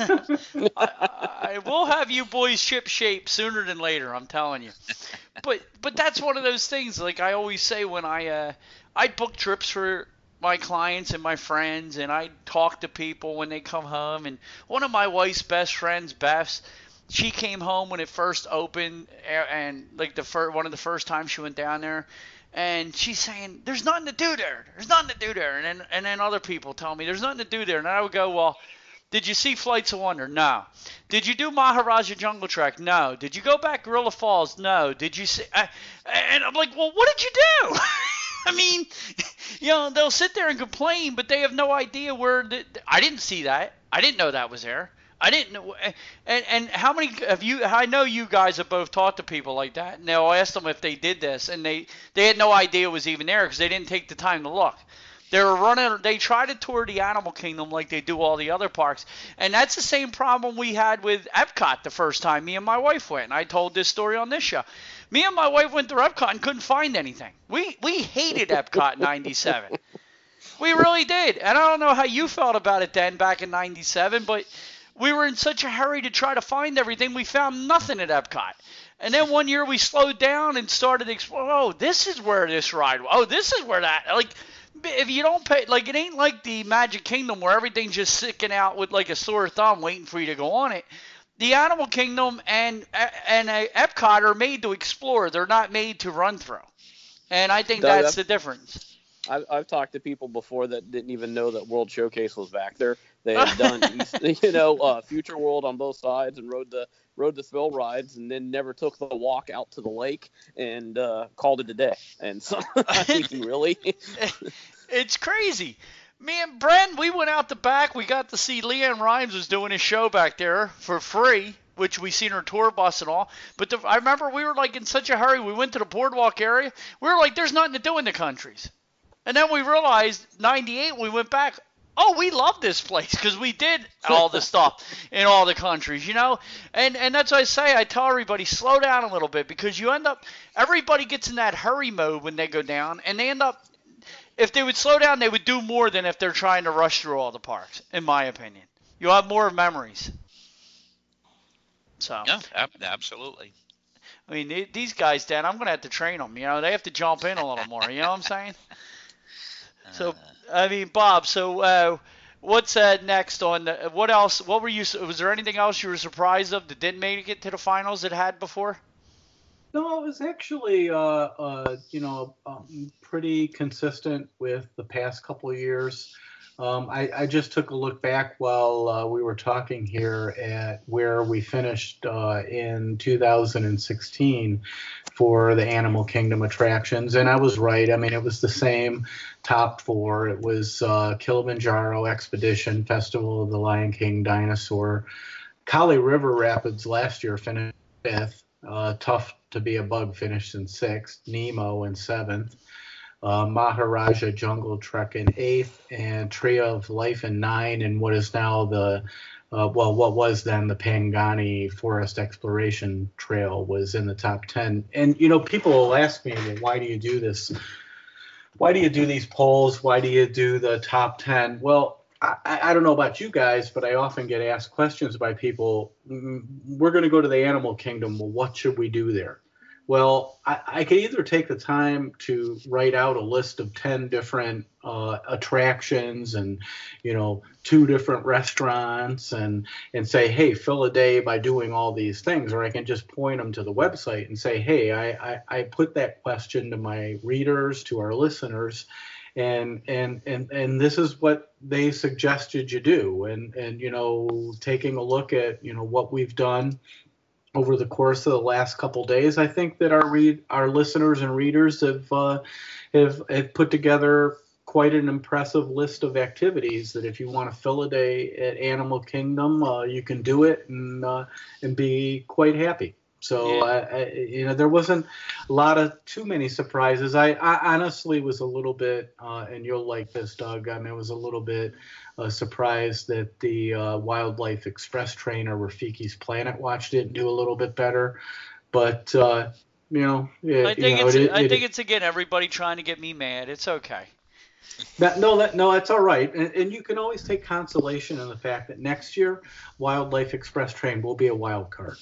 I will have you boys ship shape sooner than later, I'm telling you. But that's one of those things, like I always say when I book trips for my clients and my friends, and I talk to people when they come home. And one of my wife's best friends, Beth, she came home when it first opened, and like one of the first times she went down there, and she's saying, "There's nothing to do there. There's nothing to do there." And then other people tell me, "There's nothing to do there." And I would go, "Well, did you see Flights of Wonder? No. Did you do Maharaja Jungle Trek? No. Did you go back Gorilla Falls? No. Did you see?" And I'm like, "Well, what did you do?" I mean, they'll sit there and complain, but they have no idea where. I didn't see that. I didn't know that was there. I didn't know. And how many of you? I know you guys have both talked to people like that, and they'll ask them if they did this, and they had no idea it was even there because they didn't take the time to look. They try to tour the Animal Kingdom like they do all the other parks. And that's the same problem we had with Epcot the first time me and my wife went. And I told this story on this show. Me and my wife went to Epcot and couldn't find anything. We hated Epcot in 97. We really did. And I don't know how you felt about it then back in 97, but we were in such a hurry to try to find everything, we found nothing at Epcot. And then one year we slowed down and started exploring. Oh, this is where this ride was. Oh, this is where that. Like, if you don't pay, like, it ain't like the Magic Kingdom where everything's just sticking out with like a sore thumb waiting for you to go on it. The Animal Kingdom and Epcot are made to explore. They're not made to run through. And I think that's the difference. I've talked to people before that didn't even know that World Showcase was back there. They had done, Future World on both sides and rode the thrill rides, and then never took the walk out to the lake and called it a day. And so, really, it's crazy. Me and Brent, we went out the back. We got to see Leanne Rimes was doing his show back there for free, which we seen her tour bus and all. But I remember we were like in such a hurry. We went to the boardwalk area. We were like, there's nothing to do in the countries. And then we realized, 98, we went back. Oh, we love this place because we did all the stuff in all the countries, And that's what I say. I tell everybody, slow down a little bit because everybody gets in that hurry mode when they go down, and they end up, if they would slow down, they would do more than if they're trying to rush through all the parks, in my opinion. You'll have more memories. So. Yeah, absolutely. I mean, these guys, Dan, I'm going to have to train them. They have to jump in a little more. You know what I'm saying? So, I mean, Bob, so what's next on what else? Was there anything else you were surprised of that didn't make it to the finals it had before? No, it was actually, pretty consistent with the past couple of years. I just took a look back while we were talking here at where we finished in 2016 for the Animal Kingdom attractions, and I was right. I mean, it was the same top four. It was Kilimanjaro, Expedition, Festival of the Lion King, Dinosaur. Kali River Rapids last year finished 5th. Tough to be a Bug finished in 6th. Nemo in 7th. Maharaja Jungle Trek in 8th, and Tree of Life in 9, and what is now what was then the Pangani Forest Exploration Trail was in the top 10. And, people will ask me, well, why do you do this? Why do you do these polls? Why do you do the top 10? Well, I don't know about you guys, but I often get asked questions by people. We're going to go to the Animal Kingdom. Well, what should we do there? Well, I could either take the time to write out a list of 10 different attractions and, 2 different restaurants and say, hey, fill a day by doing all these things. Or I can just point them to the website and say, hey, I put that question to my readers, to our listeners, and this is what they suggested you do. And taking a look at, what we've done over the course of the last couple days, I think that our listeners and readers have put together quite an impressive list of activities that if you want to fill a day at Animal Kingdom, you can do it and be quite happy. So, there wasn't a lot of too many surprises. I honestly was a little bit, and you'll like this, Doug, I was a little bit surprised that the Wildlife Express train or Rafiki's Planet Watch didn't do a little bit better. But, I think it's, again, everybody trying to get me mad. It's okay. No, that's all right. And you can always take consolation in the fact that next year, Wildlife Express train will be a wild card.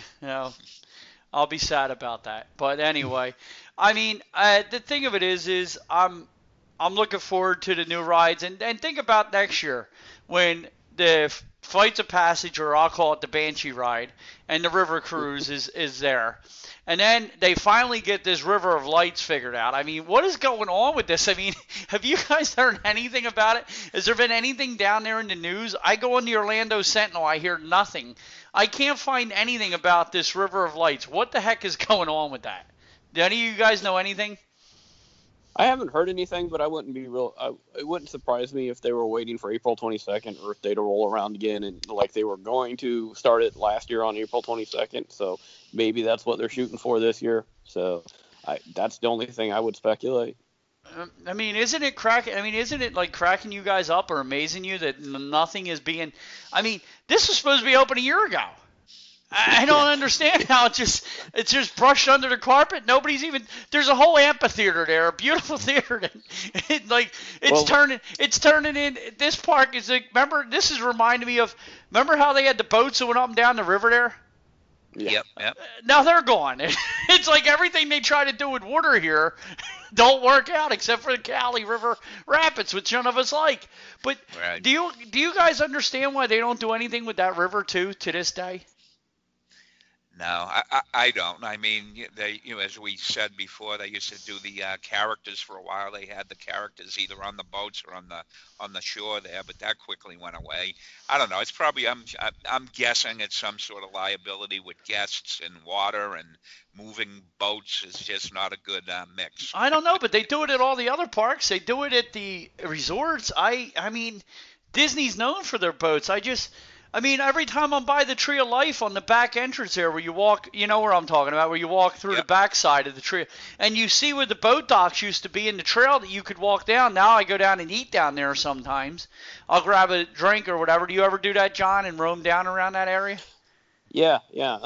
I'll be sad about that. But anyway, the thing of it is I'm looking forward to the new rides. And think about next year when the Flights of Passage, or I'll call it the Banshee ride, and the River Cruise is there. And then they finally get this River of Lights figured out. What is going on with this? Have you guys heard anything about it? Has there been anything down there in the news? I go on the Orlando Sentinel. I hear nothing. I can't find anything about this River of Lights. What the heck is going on with that? Do any of you guys know anything? I haven't heard anything, but it wouldn't surprise me if they were waiting for April 22nd Earth Day to roll around again, and like they were going to start it last year on April 22nd. So maybe that's what they're shooting for this year. So that's the only thing I would speculate. Isn't it cracking? Isn't it like cracking you guys up or amazing you that nothing is being? This was supposed to be open a year ago. I don't understand how it's just brushed under the carpet. Nobody's even. There's a whole amphitheater there, a beautiful theater. It's turning in. This park is like. Remember, this is reminding me of. Remember how they had the boats that went up and down the river there? Yep. Now they're gone. It's like everything they try to do with water here don't work out except for the Kali River Rapids, which none of us like. But right. Do you guys understand why they don't do anything with that river to this day? No, I don't. I mean, they, as we said before, they used to do the characters for a while. They had the characters either on the boats or on the shore there, but that quickly went away. I don't know. It's probably I'm guessing it's some sort of liability with guests and water and moving boats is just not a good mix. I don't know, but they do it at all the other parks. They do it at the resorts. I mean, Disney's known for their boats. I mean, every time I'm by the Tree of Life on the back entrance there where you walk, you know where I'm talking about, where you walk through the back side of the tree, and you see where the boat docks used to be in the trail that you could walk down. Now I go down and eat down there sometimes. I'll grab a drink or whatever. Do you ever do that, John, and roam down around that area? Yeah.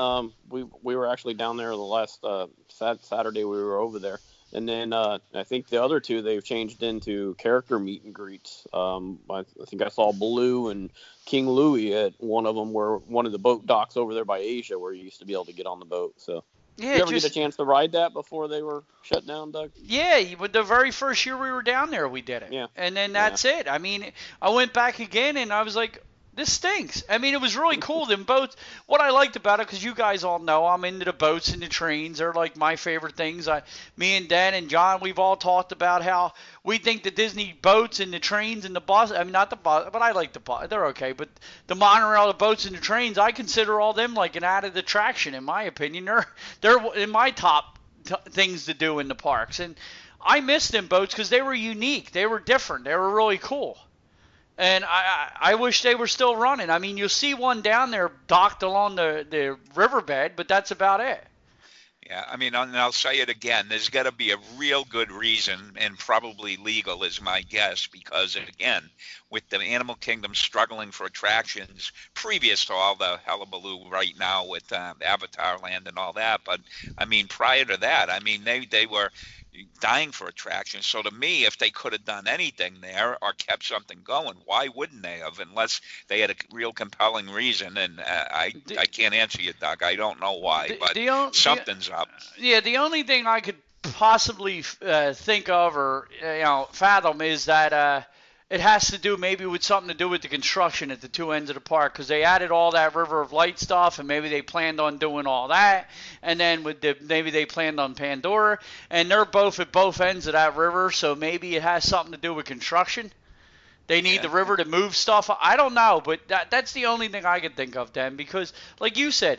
We were actually down there the last Saturday we were over there. And then I think the other two they've changed into character meet and greets. I think I saw Baloo and King Louie at one of them, where one of the boat docks over there by Asia, where you used to be able to get on the boat. So, yeah, did you ever get a chance to ride that before they were shut down, Doug? Yeah, but the very first year we were down there, we did it. Yeah. And then that's it. I mean, I went back again, and I was like, this stinks. I mean, it was really cool. Them boats. What I liked about it, because you guys all know I'm into the boats and the trains. They're like my favorite things. Me and Dan and John, we've all talked about how we think the Disney boats and the trains and the bus. I mean, not the bus, but I like the bus. They're okay. But the monorail, the boats, and the trains, I consider all them like an added attraction, in my opinion. They're in my top things to do in the parks. And I miss them boats because they were unique. They were different. They were really cool. And I wish they were still running. I mean, you'll see one down there docked along the riverbed, but that's about it. Yeah, I mean, and I'll say it again, there's got to be a real good reason, and probably legal is my guess, because, again, with the Animal Kingdom struggling for attractions previous to all the hullabaloo right now with Avatar Land and all that, but, I mean, prior to that, I mean, they were dying for attractions. So to me, if they could have done anything there or kept something going, why wouldn't they have, unless they had a real compelling reason? And I can't answer you, Doug. I don't know why, but something's up. Yeah, the only thing I could possibly think of or fathom is that it has to do maybe with something to do with the construction at the two ends of the park, because they added all that River of Light stuff, and maybe they planned on doing all that, and then maybe they planned on Pandora, and they're both at both ends of that river, so maybe it has something to do with construction. They need the river to move stuff. I don't know, but that's the only thing I can think of, then, because like you said,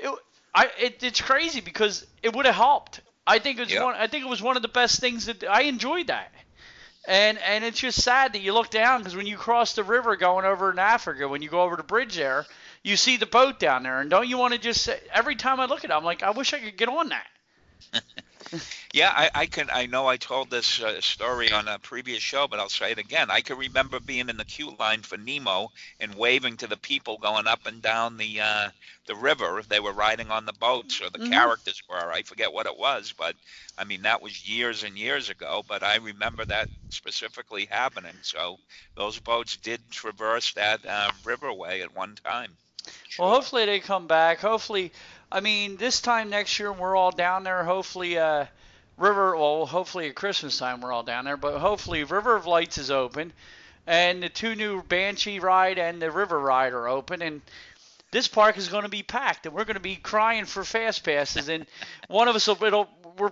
it's crazy because it would have helped. I think it was one of the best things that I enjoyed that. And it's just sad that you look down, because when you cross the river going over in Africa, when you go over the bridge there, you see the boat down there. And don't you want to just say, every time I look at it, I'm like, I wish I could get on that. Yeah, I know I told this story on a previous show, but I'll say it again. I can remember being in the queue line for Nemo and waving to the people going up and down the river. They were riding on the boats, or the characters were. I forget what it was, but I mean, that was years and years ago, but I remember that specifically happening. So those boats did traverse that riverway at one time. Sure. Well, hopefully they come back. Hopefully, I mean, this time next year we're all down there. Hopefully, hopefully at Christmas time we're all down there. But hopefully River of Lights is open, and the two new Banshee ride and the River ride are open, and this park is going to be packed, and we're going to be crying for fast passes. And one of us are going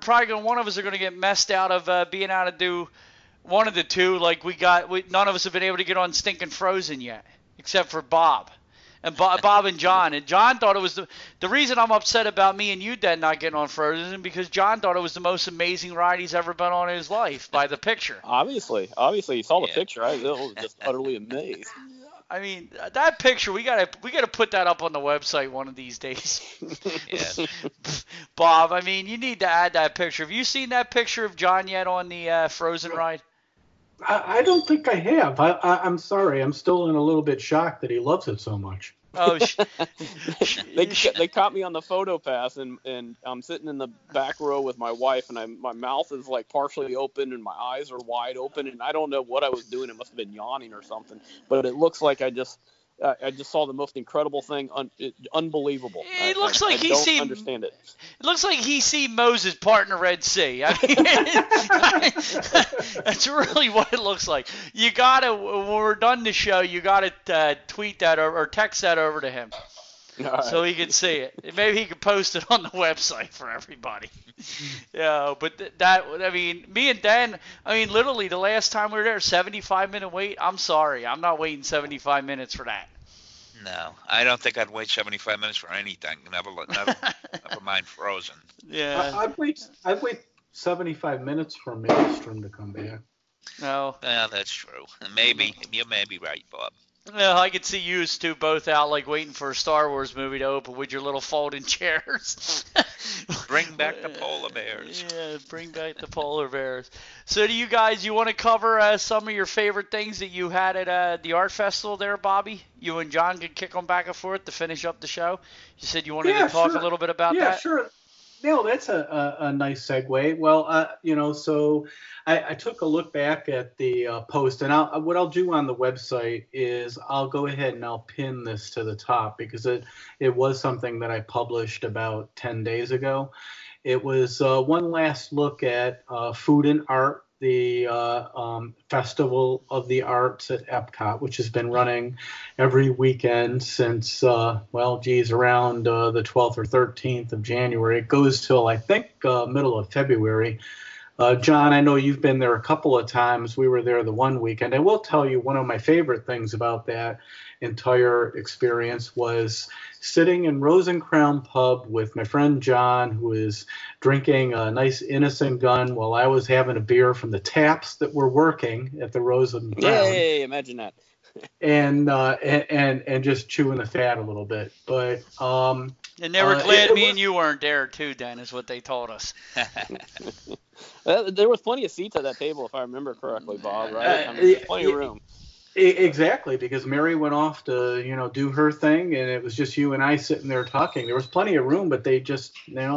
to get messed out of being able to do one of the two. Like none of us have been able to get on Stinking Frozen yet, except for Bob. And Bob and John. And John thought it was the reason I'm upset about me and you, Dad, not getting on Frozen, because John thought it was the most amazing ride he's ever been on in his life by the picture. Obviously, you saw the picture. I was just utterly amazed. I mean, that picture, we gotta put that up on the website one of these days. Yes. Bob, I mean, you need to add that picture. Have you seen that picture of John yet on the Frozen ride? I don't think I have. I'm sorry. I'm still in a little bit shocked that he loves it so much. Oh, they caught me on the photo pass, and I'm sitting in the back row with my wife, and my mouth is like partially open, and my eyes are wide open, and I don't know what I was doing. It must have been yawning or something, but it looks like I just saw the most incredible thing, unbelievable. It looks like I don't understand it. It looks like he seen Moses part in the Red Sea. I mean, that's really what it looks like. You gotta, when we're done the show, you gotta tweet that or text that over to him. All so right. he can see it. Maybe he could post it on the website for everybody. Yeah, but I mean, me and Dan, I mean, literally the last time we were there, 75-minute wait. I'm sorry, I'm not waiting 75 minutes for that. No, I don't think I'd wait 75 minutes for anything. Never mind Frozen. Yeah. I'd wait 75 minutes for Maelstrom to come back. No. Yeah, that's true. Maybe you may be right, Bob. No, I could see you two both out like waiting for a Star Wars movie to open with your little folding chairs. Bring back the polar bears. Yeah, bring back the polar bears. So do you guys, you want to cover some of your favorite things that you had at the art festival there, Bobby? You and John could kick them back and forth to finish up the show. You said you wanted to talk a little bit about that? Yeah, sure. No, that's a nice segue. Well, so I took a look back at the post, and what I'll do on the website is I'll go ahead and I'll pin this to the top because it was something that I published about 10 days ago. It was one last look at Food and Art, the Festival of the Arts at Epcot, which has been running every weekend since, around the 12th or 13th of January. It goes till, I think, middle of February. John, I know you've been there a couple of times. We were there the one weekend. I will tell you one of my favorite things about that entire experience was sitting in Rose and Crown Pub with my friend John, who was drinking a nice Innocent Gun while I was having a beer from the taps that were working at the Rose and Crown. Yay, imagine that. and just chewing the fat a little bit. But and they were glad me and you weren't there too, Dan, is what they told us. There was plenty of seats at that table, if I remember correctly, Bob, right? I mean, plenty of room. Exactly, because Mary went off to, do her thing, and it was just you and I sitting there talking. There was plenty of room, but they just,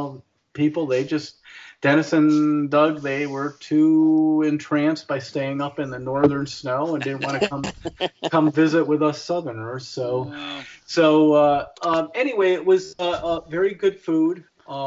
Dennis and Doug, they were too entranced by staying up in the northern snow and didn't want to come visit with us Southerners. So anyway, it was very good food.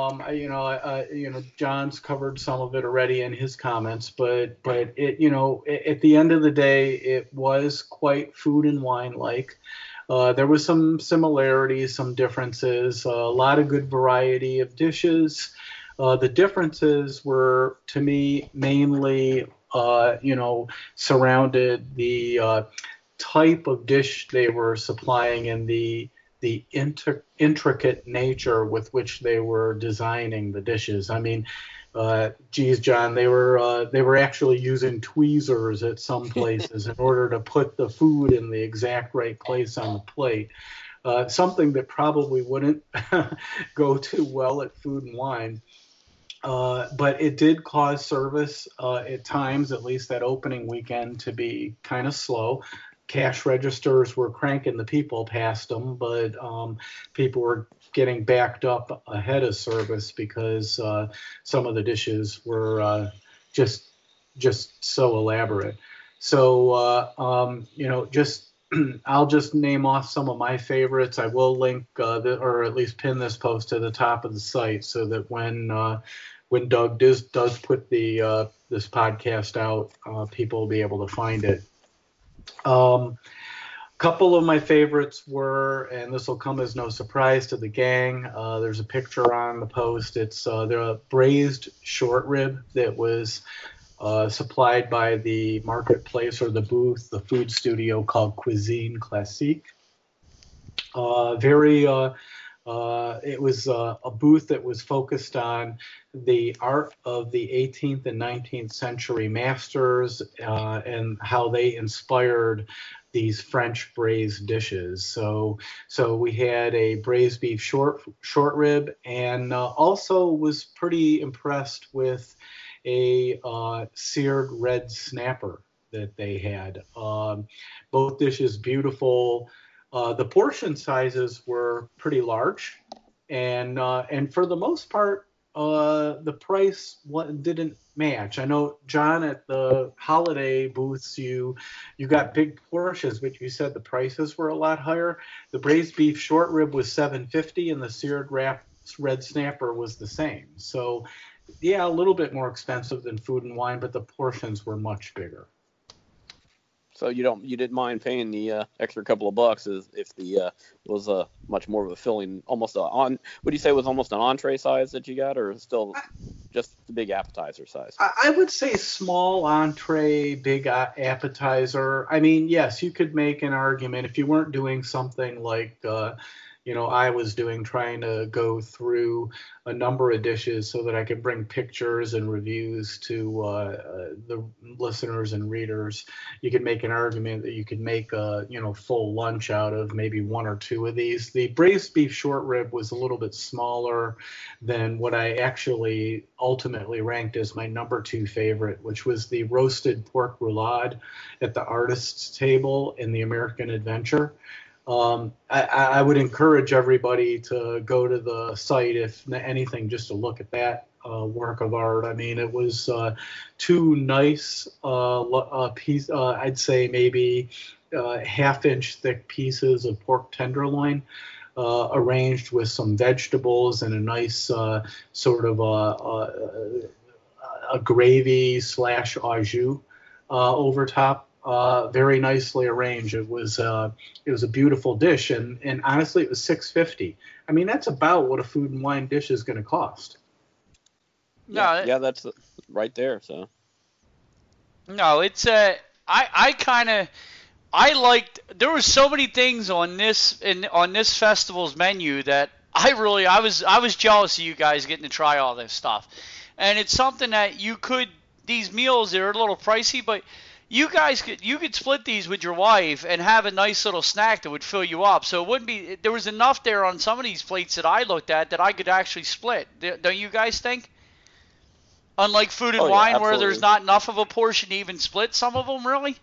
John's covered some of it already in his comments, but it, at the end of the day, it was quite Food and Wine like. There was some similarities, some differences, a lot of good variety of dishes. The differences were, to me, mainly, surrounded the type of dish they were supplying and the intricate nature with which they were designing the dishes. I mean, John, they were actually using tweezers at some places in order to put the food in the exact right place on the plate. Something that probably wouldn't go too well at Food and Wine. But it did cause service at times, at least that opening weekend, to be kind of slow. Cash registers were cranking the people past them, but people were getting backed up ahead of service because some of the dishes were just so elaborate. So, I'll just name off some of my favorites. I will link or at least pin this post to the top of the site so that when Doug does put the this podcast out, people will be able to find it. Couple of my favorites were, and this will come as no surprise to the gang, there's a picture on the post. It's the braised short rib that was supplied by the marketplace or the booth, the food studio called Cuisine Classique. It was a booth that was focused on the art of the 18th and 19th century masters and how they inspired these French braised dishes. So we had a braised beef short rib, and also was pretty impressed with a seared red snapper that they had. Both dishes beautiful. The portion sizes were pretty large, and for the most part, the price didn't match. I know, John, at the holiday booths, you got big portions, but you said the prices were a lot higher. The braised beef short rib was $7.50, and the seared red snapper was the same. So, yeah, a little bit more expensive than Food and Wine, but the portions were much bigger. So you didn't mind paying the extra couple of bucks if the was much more of a filling, almost would you say it was almost an entree size that you got, or still just the big appetizer size? I would say small entree, big appetizer. I mean, yes, you could make an argument if you weren't doing something like I was doing, trying to go through a number of dishes so that I could bring pictures and reviews to the listeners and readers. You could make an argument that you could make a full lunch out of maybe one or two of these. The braised beef short rib was a little bit smaller than what I actually ultimately ranked as my number 2 favorite, which was the roasted pork roulade at the artist's table in the American Adventure. I would encourage everybody to go to the site, if anything, just to look at that work of art. I mean, it was 2 nice piece, I'd say maybe half-inch thick pieces of pork tenderloin, arranged with some vegetables and a nice sort of a gravy / au jus over top. Very nicely arranged. It was a beautiful dish, and honestly, it was $6.50. I mean, that's about what a Food and Wine dish is going to cost. Yeah, that's right there. So no, it's I liked. There were so many things on this festival's menu that I was jealous of you guys getting to try all this stuff, and it's something that you could. These meals, they're a little pricey, but you could split these with your wife and have a nice little snack that would fill you up. So it wouldn't be, there was enough there on some of these plates that I looked at that I could actually split. Don't you guys think? Unlike Food and Wine, where there's not enough of a portion to even split some of them, really?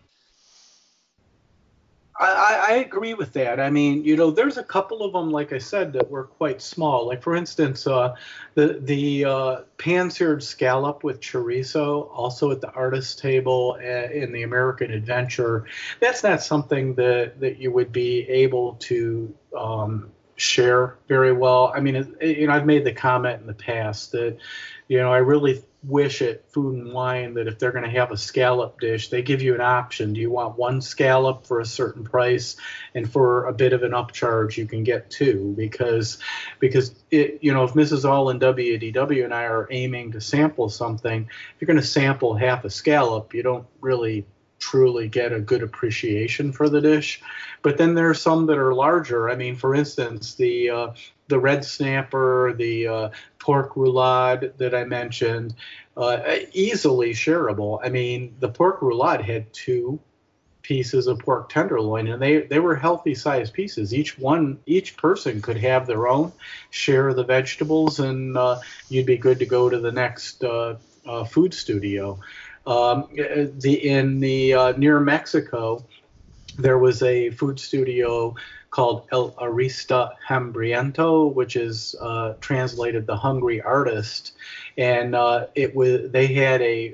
I agree with that. I mean, there's a couple of them, like I said, that were quite small. Like, for instance, the pan-seared scallop with chorizo, also at the artist's table in the American Adventure. That's not something that you would be able to share very well. I mean, I've made the comment in the past that, I really wish at Food and Wine that if they're going to have a scallop dish, they give you an option. Do you want 1 scallop for a certain price, and for a bit of an upcharge you can get 2? Because if Mrs. All and WDW and I are aiming to sample something, if you're going to sample half a scallop, you don't really truly get a good appreciation for the dish. But then there are some that are larger. I mean, for instance, the red snapper, the pork roulade that I mentioned, easily shareable. I mean, the pork roulade had 2 pieces of pork tenderloin, and they were healthy sized pieces. Each person could have their own, share the vegetables, and you'd be good to go to the next food studio. Near Mexico, there was a food studio called El Arista Hambriento, which is translated the Hungry Artist, and they had a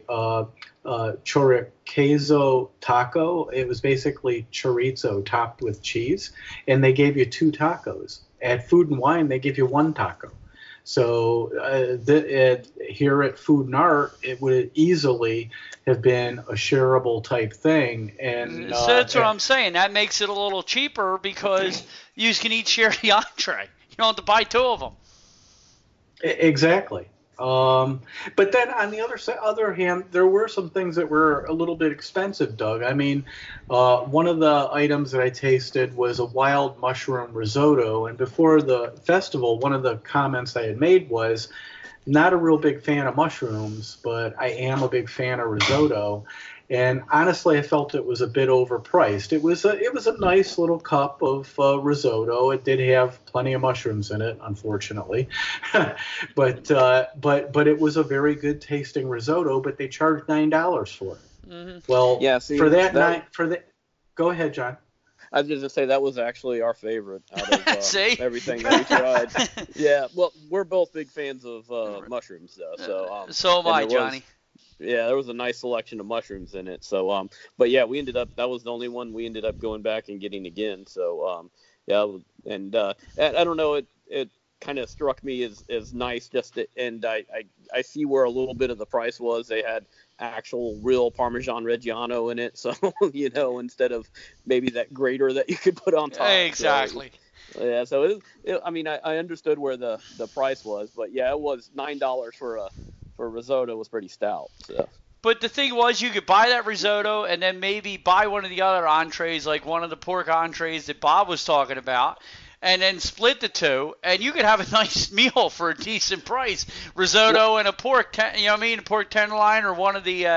chorizo taco. It was basically chorizo topped with cheese, and they gave you 2 tacos. At Food and Wine, they give you 1 taco. So here at Food and Art, it would easily have been a shareable type thing. And so that's what I'm saying. That makes it a little cheaper because you can each share the entree. You don't have to buy 2 of them. Exactly. But then on the other hand, there were some things that were a little bit expensive, Doug. I mean, one of the items that I tasted was a wild mushroom risotto. And before the festival, one of the comments I had made was, not a real big fan of mushrooms, but I am a big fan of risotto. And honestly, I felt it was a bit overpriced. It was a nice little cup of risotto. It did have plenty of mushrooms in it, unfortunately, but it was a very good tasting risotto. But they charged $9 for it. Mm-hmm. Well, yeah. See, go ahead, John. I was just gonna say that was actually our favorite out of everything that we tried. Yeah, well, we're both big fans of mushrooms, though. So am I, Johnny. Yeah, there was a nice selection of mushrooms in it. So, but yeah, that was the only one we ended up going back and getting again. So, yeah, and I don't know, it kind of struck me as nice and I see where a little bit of the price was. They had actual real Parmesan Reggiano in it. So, instead of maybe that grater that you could put on top. Exactly. So, so I mean, I understood where the price was, but yeah, it was $9 for risotto was pretty stout. So. But the thing was, you could buy that risotto and then maybe buy one of the other entrees, like one of the pork entrees that Bob was talking about, and then split the two, and you could have a nice meal for a decent price. Risotto and a pork, a pork tenderloin, or one of the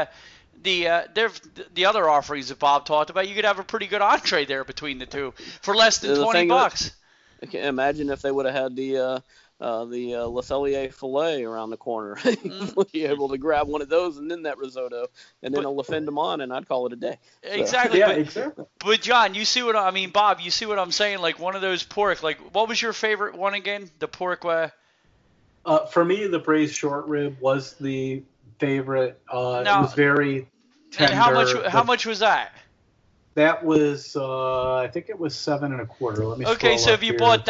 other offerings that Bob talked about. You could have a pretty good entree there between the two for less than $20. I can't imagine if they would have had the Le Cellier filet around the corner. You'd be able to grab one of those and then that risotto and then a Le Fin de Man, and I'd call it a day. Exactly. Yeah, exactly. But John, you see Bob, you see what I'm saying? Like one of those pork, like what was your favorite one again? The pork for me, the braised short rib was the favorite. It was very tender. And how much was that? That was, I think it was $7.25. Let me. Okay, so if you bought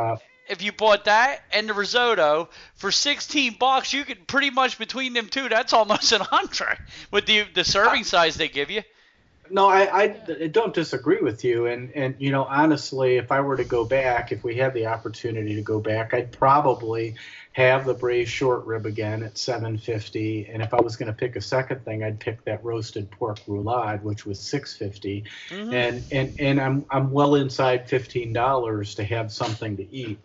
that and the risotto for $16, you could pretty much between them two. That's almost an entree with the serving size they give you. No, I don't disagree with you, and honestly, if I were to go back, if we had the opportunity to go back, I'd probably have the braised short rib again at $7.50, and if I was going to pick a second thing, I'd pick that roasted pork roulade, which was $6.50, and I'm well inside $15 to have something to eat.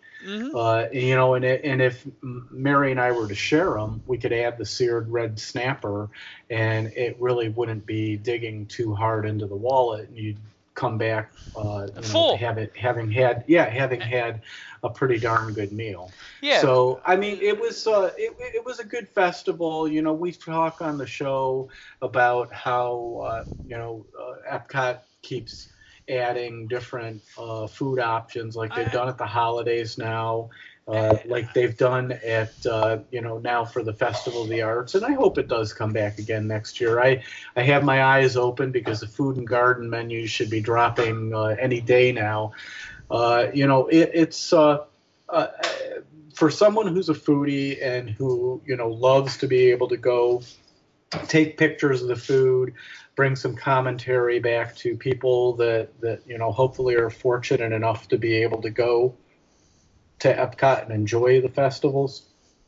And if Mary and I were to share them, we could add the seared red snapper, and it really wouldn't be digging too hard into the wallet, and you'd come back full, having had a pretty darn good meal. Yeah. So I mean, it was a good festival. We talk on the show about how Epcot keeps adding different food options, like they've done at the holidays now, like they've done at now for the Festival of the Arts, and I hope it does come back again next year. I have my eyes open because the food and garden menus should be dropping any day now. It's for someone who's a foodie and who loves to be able to go take pictures of the food, bring some commentary back to people that hopefully are fortunate enough to be able to go to Epcot and enjoy the festivals.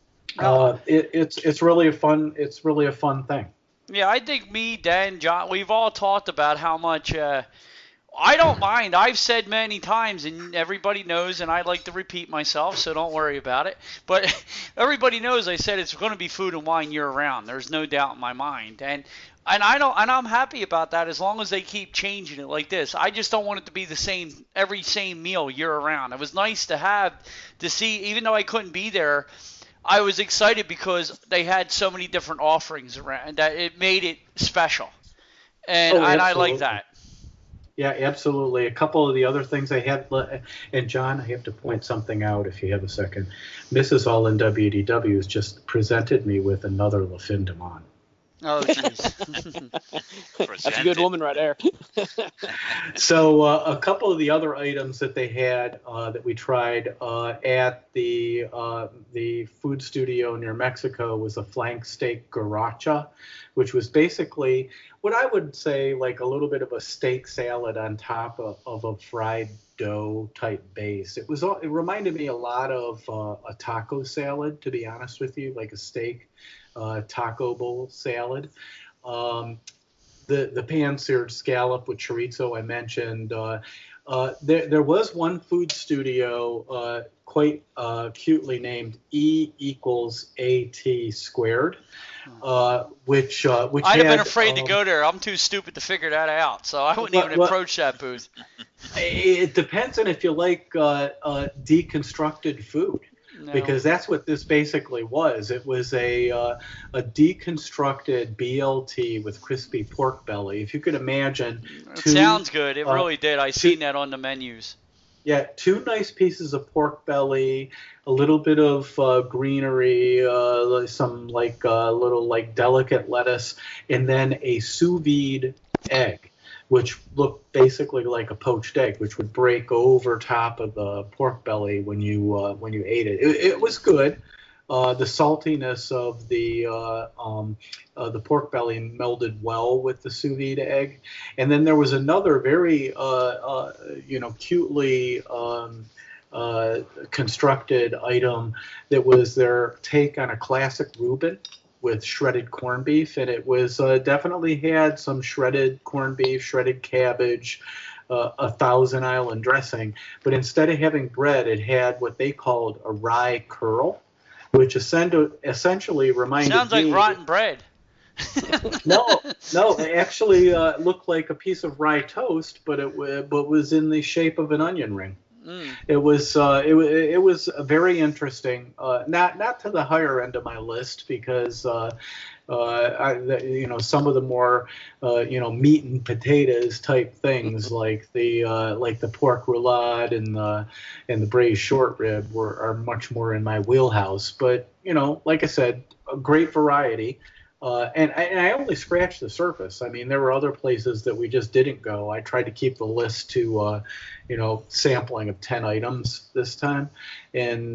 It's really a fun thing. Yeah, I think me, Dan, John, we've all talked about how much I don't mind. I've said many times, and everybody knows, and I like to repeat myself, so don't worry about it. But everybody knows I said it's going to be food and wine year round. There's no doubt in my mind, and I'm happy about that as long as they keep changing it like this. I just don't want it to be the same meal year round. It was nice to see, even though I couldn't be there, I was excited because they had so many different offerings around that it made it special, and I like that. Yeah, absolutely. A couple of the other things I had, and John, I have to point something out if you have a second. Mrs. All in WDW has just presented me with another Le Fin de Man. Oh, jeez. That's a good woman right there. So a couple of the other items that they had that we tried at the food studio near Mexico was a flank steak garnacha, which was basically what I would say like a little bit of a steak salad on top of a fried dough type base. It reminded me a lot of a taco salad, to be honest with you, like a steak taco bowl salad. The pan-seared scallop with chorizo I mentioned. There was one food studio quite cutely named E=AT², which I'd have been afraid to go there. I'm too stupid to figure that out, so I wouldn't even approach that booth. It depends on if you like deconstructed food. No. Because that's what this basically was. It was a deconstructed BLT with crispy pork belly. If you could imagine. It sounds good. It really did. I seen that on the menus. Yeah, 2 nice pieces of pork belly, a little bit of greenery, some little delicate lettuce, and then a sous vide egg, which looked basically like a poached egg, which would break over top of the pork belly when you ate it. It was good. The saltiness of the pork belly melded well with the sous vide egg. And then there was another very, cutely constructed item that was their take on a classic Reuben with shredded corned beef. And it was definitely had some shredded corned beef, shredded cabbage, a Thousand Island dressing. But instead of having bread, it had what they called a rye curl, which essentially reminded Sounds like me rotten bread. no, it actually looked like a piece of rye toast, but it was in the shape of an onion ring. It was very interesting. Not to the higher end of my list because some of the more meat and potatoes type things like the pork roulade and the braised short rib are much more in my wheelhouse. But like I said, a great variety. And I only scratched the surface. I mean, there were other places that we just didn't go. I tried to keep the list to, sampling of 10 items this time. And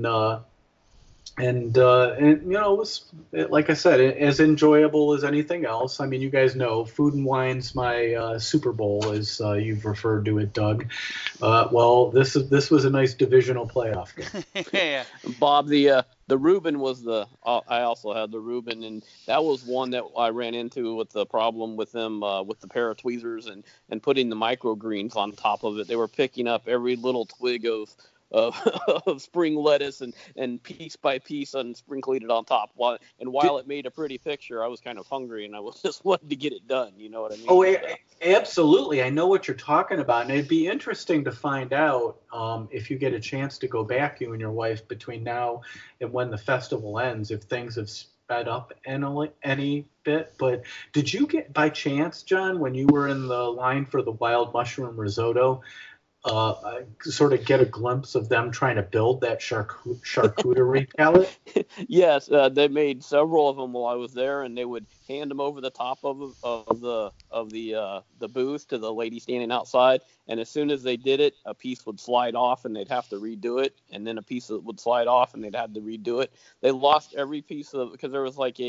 it was, like I said, as enjoyable as anything else. I mean, you guys know Food and Wine's my Super Bowl, as you've referred to it, Doug. Well, this was a nice divisional playoff game. Yeah. Bob, the Reuben was I also had the Reuben, and that was one that I ran into with the problem with them with the pair of tweezers and putting the microgreens on top of it. They were picking up every little twig of spring lettuce and piece by piece and sprinkling it on top. While it made a pretty picture, I was kind of hungry and I was just wanting to get it done. You know what I mean? Oh, absolutely. I know what you're talking about. And it'd be interesting to find out if you get a chance to go back, you and your wife, between now and when the festival ends, if things have sped up any bit. But did you get, by chance, John, when you were in the line for the wild mushroom risotto, sort of get a glimpse of them trying to build that charcuterie palette? Yes, they made several of them while I was there, and they would hand them over the top of the booth to the lady standing outside. And as soon as they did it, a piece would slide off, and they'd have to redo it. And then a piece would slide off, and they'd have to redo it. They lost every piece because there was like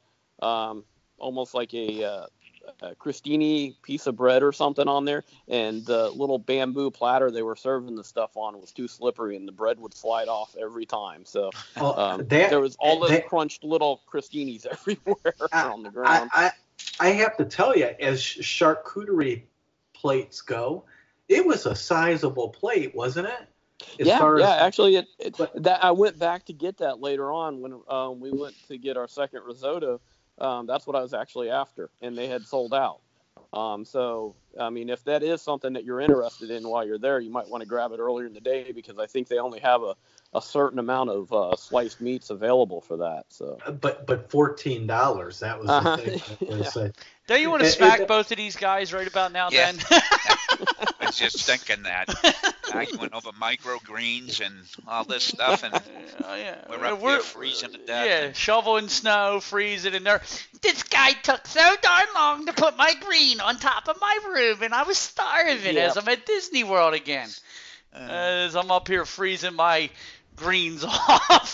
almost like a crostini piece of bread or something on there, and the little bamboo platter they were serving the stuff on was too slippery, and the bread would slide off every time. So there was all those crunched little crostinis everywhere on the ground. I have to tell you, as charcuterie plates go, it was a sizable plate, wasn't it? Actually, I went back to get that later on when we went to get our second risotto. That's what I was actually after, and they had sold out. So, I mean, if that is something that you're interested in while you're there, you might want to grab it earlier in the day, because I think they only have a certain amount of sliced meats available for that. So, but $14, that was the thing. Don't you want to smack both of these guys right about now, Yeah. then? I was just thinking that. I went over microgreens and all this stuff, and we're up there freezing to death. Yeah, shoveling snow, freezing in there. This guy took so darn long to put my green on top of my room, and I was starving as I'm at Disney World again. As I'm up here freezing my greens off.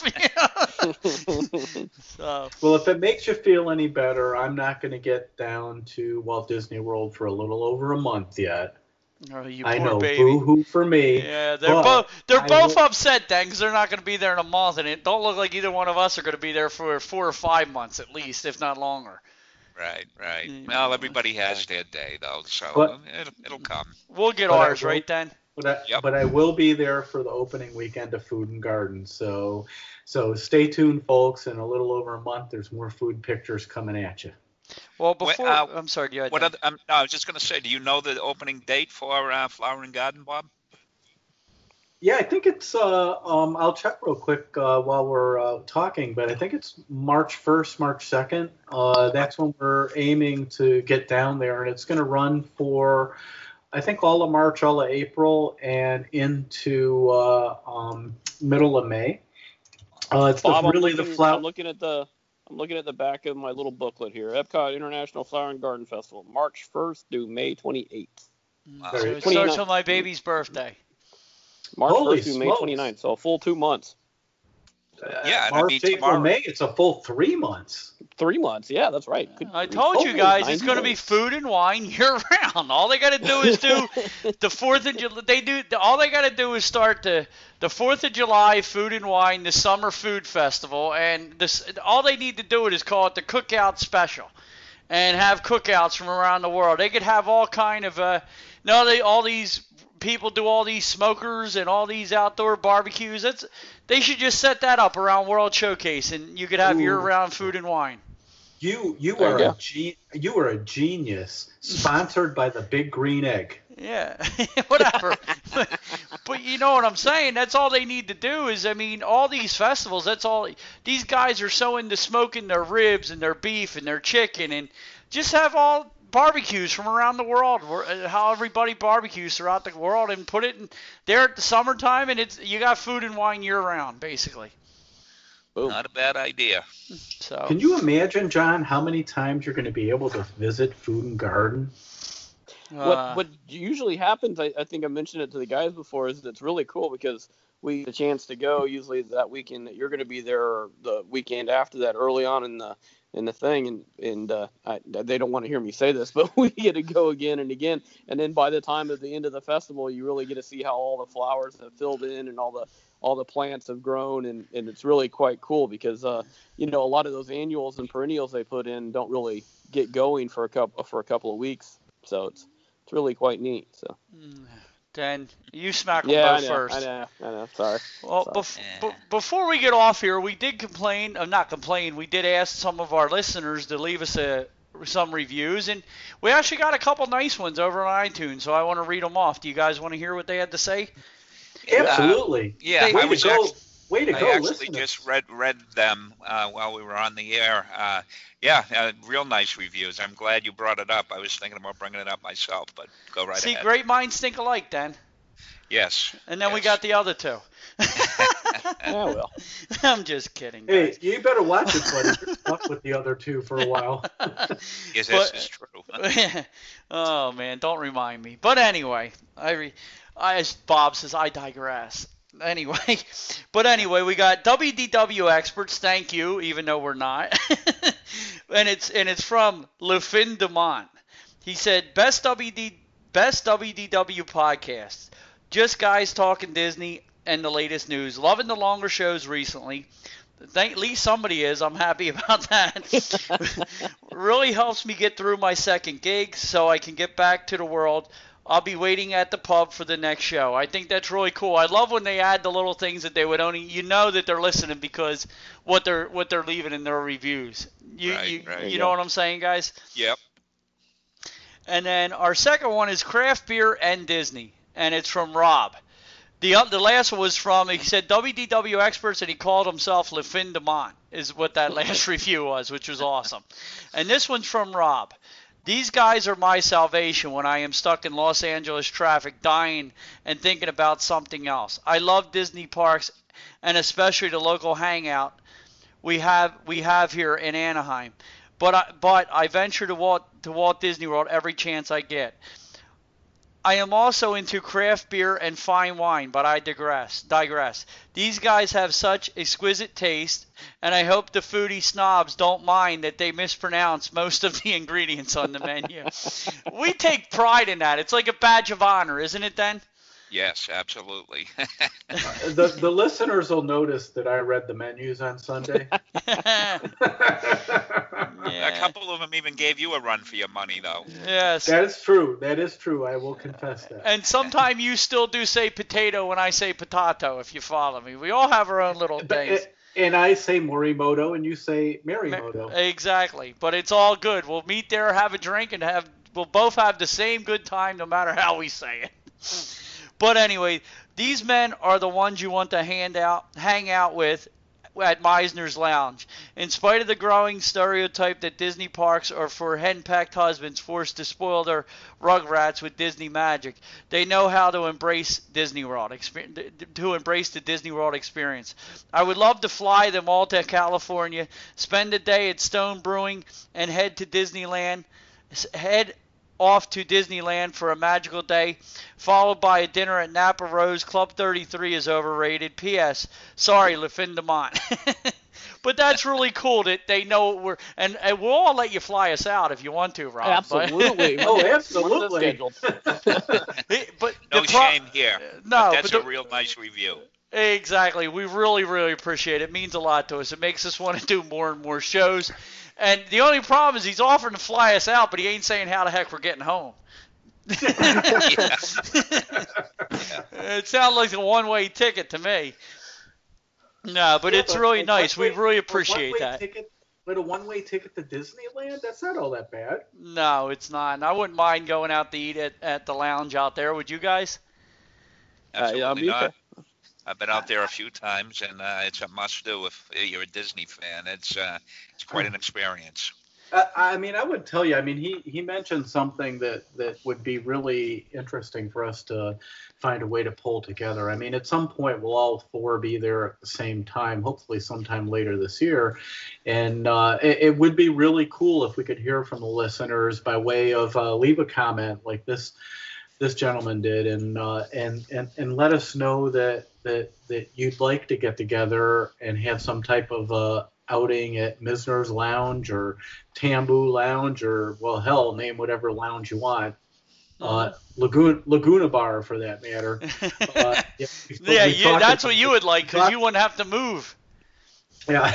So. Well, if it makes you feel any better, I'm not going to get down to Walt Disney World for a little over a month yet. Oh, you I poor know, baby. boo-hoo for me. Yeah, they're both upset then, because they're not going to be there in a month, and it don't look like either one of us are going to be there for 4 or 5 months at least, if not longer. Right. Well, everybody has their day, though, so it'll come. We'll get ours, right, then? But I will be there for the opening weekend of Food and Garden. So stay tuned, folks. In a little over a month, there's more food pictures coming at you. Well, before I'm sorry, do you? I was just going to say, do you know the opening date for Flower and Garden, Bob? Yeah, I think it's. I'll check real quick while we're talking, but I think it's March 1st, March 2nd. That's when we're aiming to get down there, and it's going to run for, I think, all of March, all of April, and into middle of May. It's Bob, flower. I'm looking at the back of my little booklet here. Epcot International Flower and Garden Festival, March 1st through May 28th. Wow. So it starts on my baby's birthday. March 1st through May 29th, so a full 2 months. Yeah, and I March, mean, April, tomorrow. May, it's a full 3 months. 3 months. Yeah, that's right. I told you guys it's going to be 90 food and wine year round. All they got to do is do the 4th of July. All they got to do is start the 4th of July food and wine, the summer food festival, and all they need to do is call it the cookout special, and have cookouts from around the world. They could have all kind of all these people do all these smokers and all these outdoor barbecues. They should just set that up around World Showcase, and you could have year-round food and wine. You are a genius. Sponsored by the Big Green Egg. Yeah, whatever. But you know what I'm saying? That's all they need to do is, all these festivals, that's all. These guys are so into smoking their ribs and their beef and their chicken, and just have all barbecues from around the world, how everybody barbecues throughout the world, and put it in there at the summertime, and you got food and wine year round, basically. Boom. Not a bad idea. So Can you imagine, John, how many times you're going to be able to visit Food and Garden? What usually happens, I think I mentioned it to the guys before, is it's really cool because we get a chance to go usually that weekend that you're going to be there, or the weekend after that, early on in the thing, and they don't want to hear me say this, but we get to go again and again, and then by the time at the end of the festival, you really get to see how all the flowers have filled in and all the plants have grown, and it's really quite cool because a lot of those annuals and perennials they put in don't really get going for a couple of weeks, so it's really quite neat. So. Dan, you smack them both first. I know. Sorry. Well, before we get off here, we did we did ask some of our listeners to leave us some reviews, and we actually got a couple nice ones over on iTunes, so I want to read them off. Do you guys want to hear what they had to say? Absolutely. Yeah, Way to go, I actually listeners. just read them while we were on the air. Real nice reviews. I'm glad you brought it up. I was thinking about bringing it up myself, but go right ahead. See, great minds think alike, Dan. Yes. And then we got the other two. Yeah, well. I'm just kidding, guys. Hey, you better watch it, buddy. You're stuck with the other two for a while. Yes, this is true. Oh, man, don't remind me. But anyway, as Bob says, I digress. Anyway, we got WDW experts. Thank you, even though we're not. and it's from Le Fin de Mont. He said, best WDW podcast. Just guys talking Disney and the latest news. Loving the longer shows recently. At least somebody is. I'm happy about that. Really helps me get through my second gig so I can get back to the world. I'll be waiting at the pub for the next show. I think that's really cool. I love when they add the little things that they would only, that they're listening because what they're leaving in their reviews. You know what I'm saying, guys? Yep. And then our second one is craft beer and Disney, and it's from Rob. The last one was from, he said WDW experts, and he called himself Le Fin de Mont, is what that last review was, which was awesome. And this one's from Rob. These guys are my salvation when I am stuck in Los Angeles traffic, dying and thinking about something else. I love Disney parks, and especially the local hangout we have here in Anaheim. But I venture to Walt Disney World every chance I get. I am also into craft beer and fine wine, but I digress. These guys have such exquisite taste, and I hope the foodie snobs don't mind that they mispronounce most of the ingredients on the menu. We take pride in that. It's like a badge of honor, isn't it, then? Yes, absolutely. The listeners will notice that I read the menus on Sunday. A couple of them even gave you a run for your money, though. Yes. That is true. I will confess that. And sometimes you still do say potato when I say potato, if you follow me. We all have our own little things. And I say Morimoto, and you say Marimoto. Exactly. But it's all good. We'll meet there, have a drink, and we'll both have the same good time no matter how we say it. But anyway, these men are the ones you want to hang out with at Meisner's Lounge. In spite of the growing stereotype that Disney parks are for henpecked husbands forced to spoil their rugrats with Disney magic, they know how to embrace Disney World, embrace the Disney World experience. I would love to fly them all to California, spend a day at Stone Brewing, and head to Disneyland. off to Disneyland for a magical day, followed by a dinner at Napa Rose. Club 33 is overrated. P.S. Sorry, Le Fin de Mont. But that's really cool that they know we're – and we'll all let you fly us out if you want to, Rob. Absolutely. Absolutely. But no shame here. No, but that's a real nice review. Exactly. We really, really appreciate it. It means a lot to us. It makes us want to do more and more shows. And the only problem is he's offering to fly us out, but he ain't saying how the heck we're getting home. It sounds like a one-way ticket to me. No, but it's really nice. We really appreciate that. But a one-way ticket to Disneyland? That's not all that bad. No, it's not. And I wouldn't mind going out to eat at the lounge out there. Would you guys? Absolutely not. I've been out there a few times, and it's a must-do if you're a Disney fan. It's quite an experience. I mean, I would tell you. I mean, he mentioned something that would be really interesting for us to find a way to pull together. I mean, at some point, we'll all four be there at the same time, hopefully sometime later this year. And it would be really cool if we could hear from the listeners by way of leave a comment like this gentleman did, and let us know that you'd like to get together and have some type of outing at Misner's Lounge or Tambu Lounge, or, well, hell, name whatever lounge you want. Laguna Bar, for that matter. That's what you would like, because you wouldn't have to move. Yeah.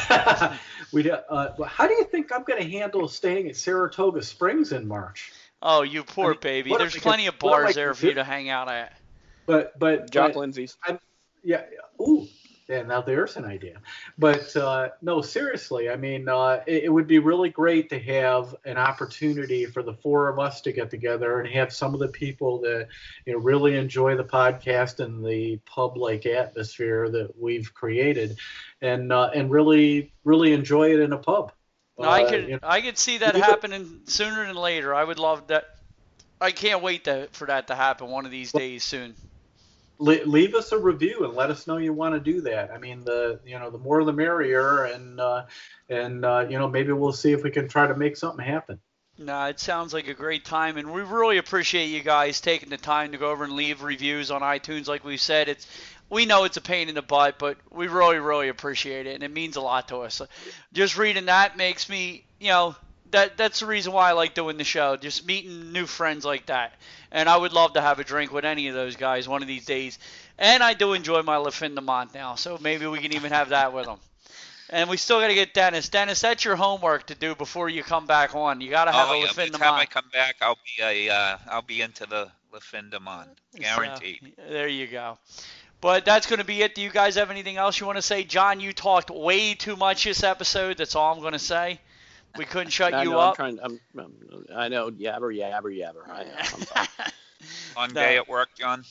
How do you think I'm going to handle staying at Saratoga Springs in March? Oh, you poor baby. There's plenty of bars there for you to hang out at. But Jock Lindsay's. Yeah. Ooh. Yeah, now there's an idea. But no, seriously, I mean, it would be really great to have an opportunity for the four of us to get together and have some of the people that really enjoy the podcast and the pub-like atmosphere that we've created, and really, really enjoy it in a pub. I could see that happening sooner than later. I would love that. I can't wait for that to happen one of these days soon. Leave us a review and let us know you want to do that. I mean, the more the merrier, and maybe we'll see if we can try to make something happen. No, it sounds like a great time, and we really appreciate you guys taking the time to go over and leave reviews on iTunes. Like we said, we know it's a pain in the butt, but we really, really appreciate it, and it means a lot to us. So just reading that makes me, that's the reason why I like doing the show, just meeting new friends like that. And I would love to have a drink with any of those guys one of these days. And I do enjoy my Le Fin de Mont now, so maybe we can even have that with them. And we still got to get Dennis. Dennis, that's your homework to do before you come back on. You got to have a Le Fin de Mont. By the time I come back, I'll be into the Le Fin de Mont, guaranteed. So, there you go. But that's going to be it. Do you guys have anything else you want to say? John, you talked way too much this episode. That's all I'm going to say. We couldn't shut you up. I know, yabber. I know. I'm sorry. Long day at work, John.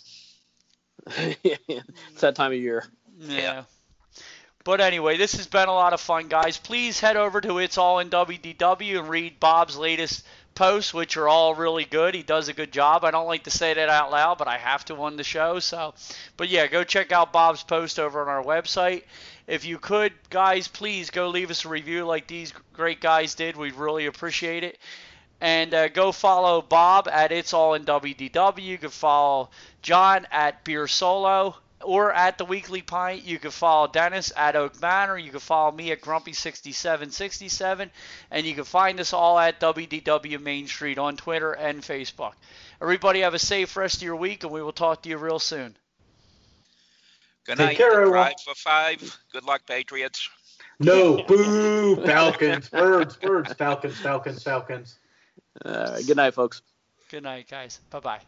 It's that time of year. Yeah. But anyway, this has been a lot of fun, guys. Please head over to It's All in WDW and read Bob's latest posts, which are all really good. He does a good job. I don't like to say that out loud, but I have to on the show. But yeah, go check out Bob's post over on our website. If you could, guys, please go leave us a review like these great guys did. We'd really appreciate it. And go follow Bob at It's All in WDW. You can follow John at Beer Solo or at The Weekly Pint. You can follow Dennis at Oak Manor. You can follow me at Grumpy6767. And you can find us all at WDW Main Street on Twitter and Facebook. Everybody have a safe rest of your week, and we will talk to you real soon. Good night. Take care, everyone. 5 for 5. Good luck, Patriots. No, boo, Falcons, birds, Falcons. Good night, folks. Good night, guys. Bye-bye.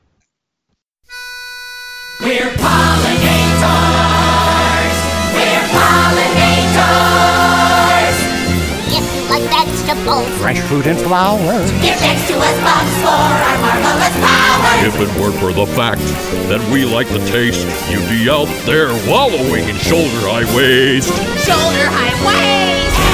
We're pollinators. We're pollinators. If you like vegetables, fresh fruit and flowers, get next to us, Bob's, for our marvelous powers. If it weren't for the fact that we like the taste, you'd be out there wallowing in shoulder-high waste. Shoulder-high waist.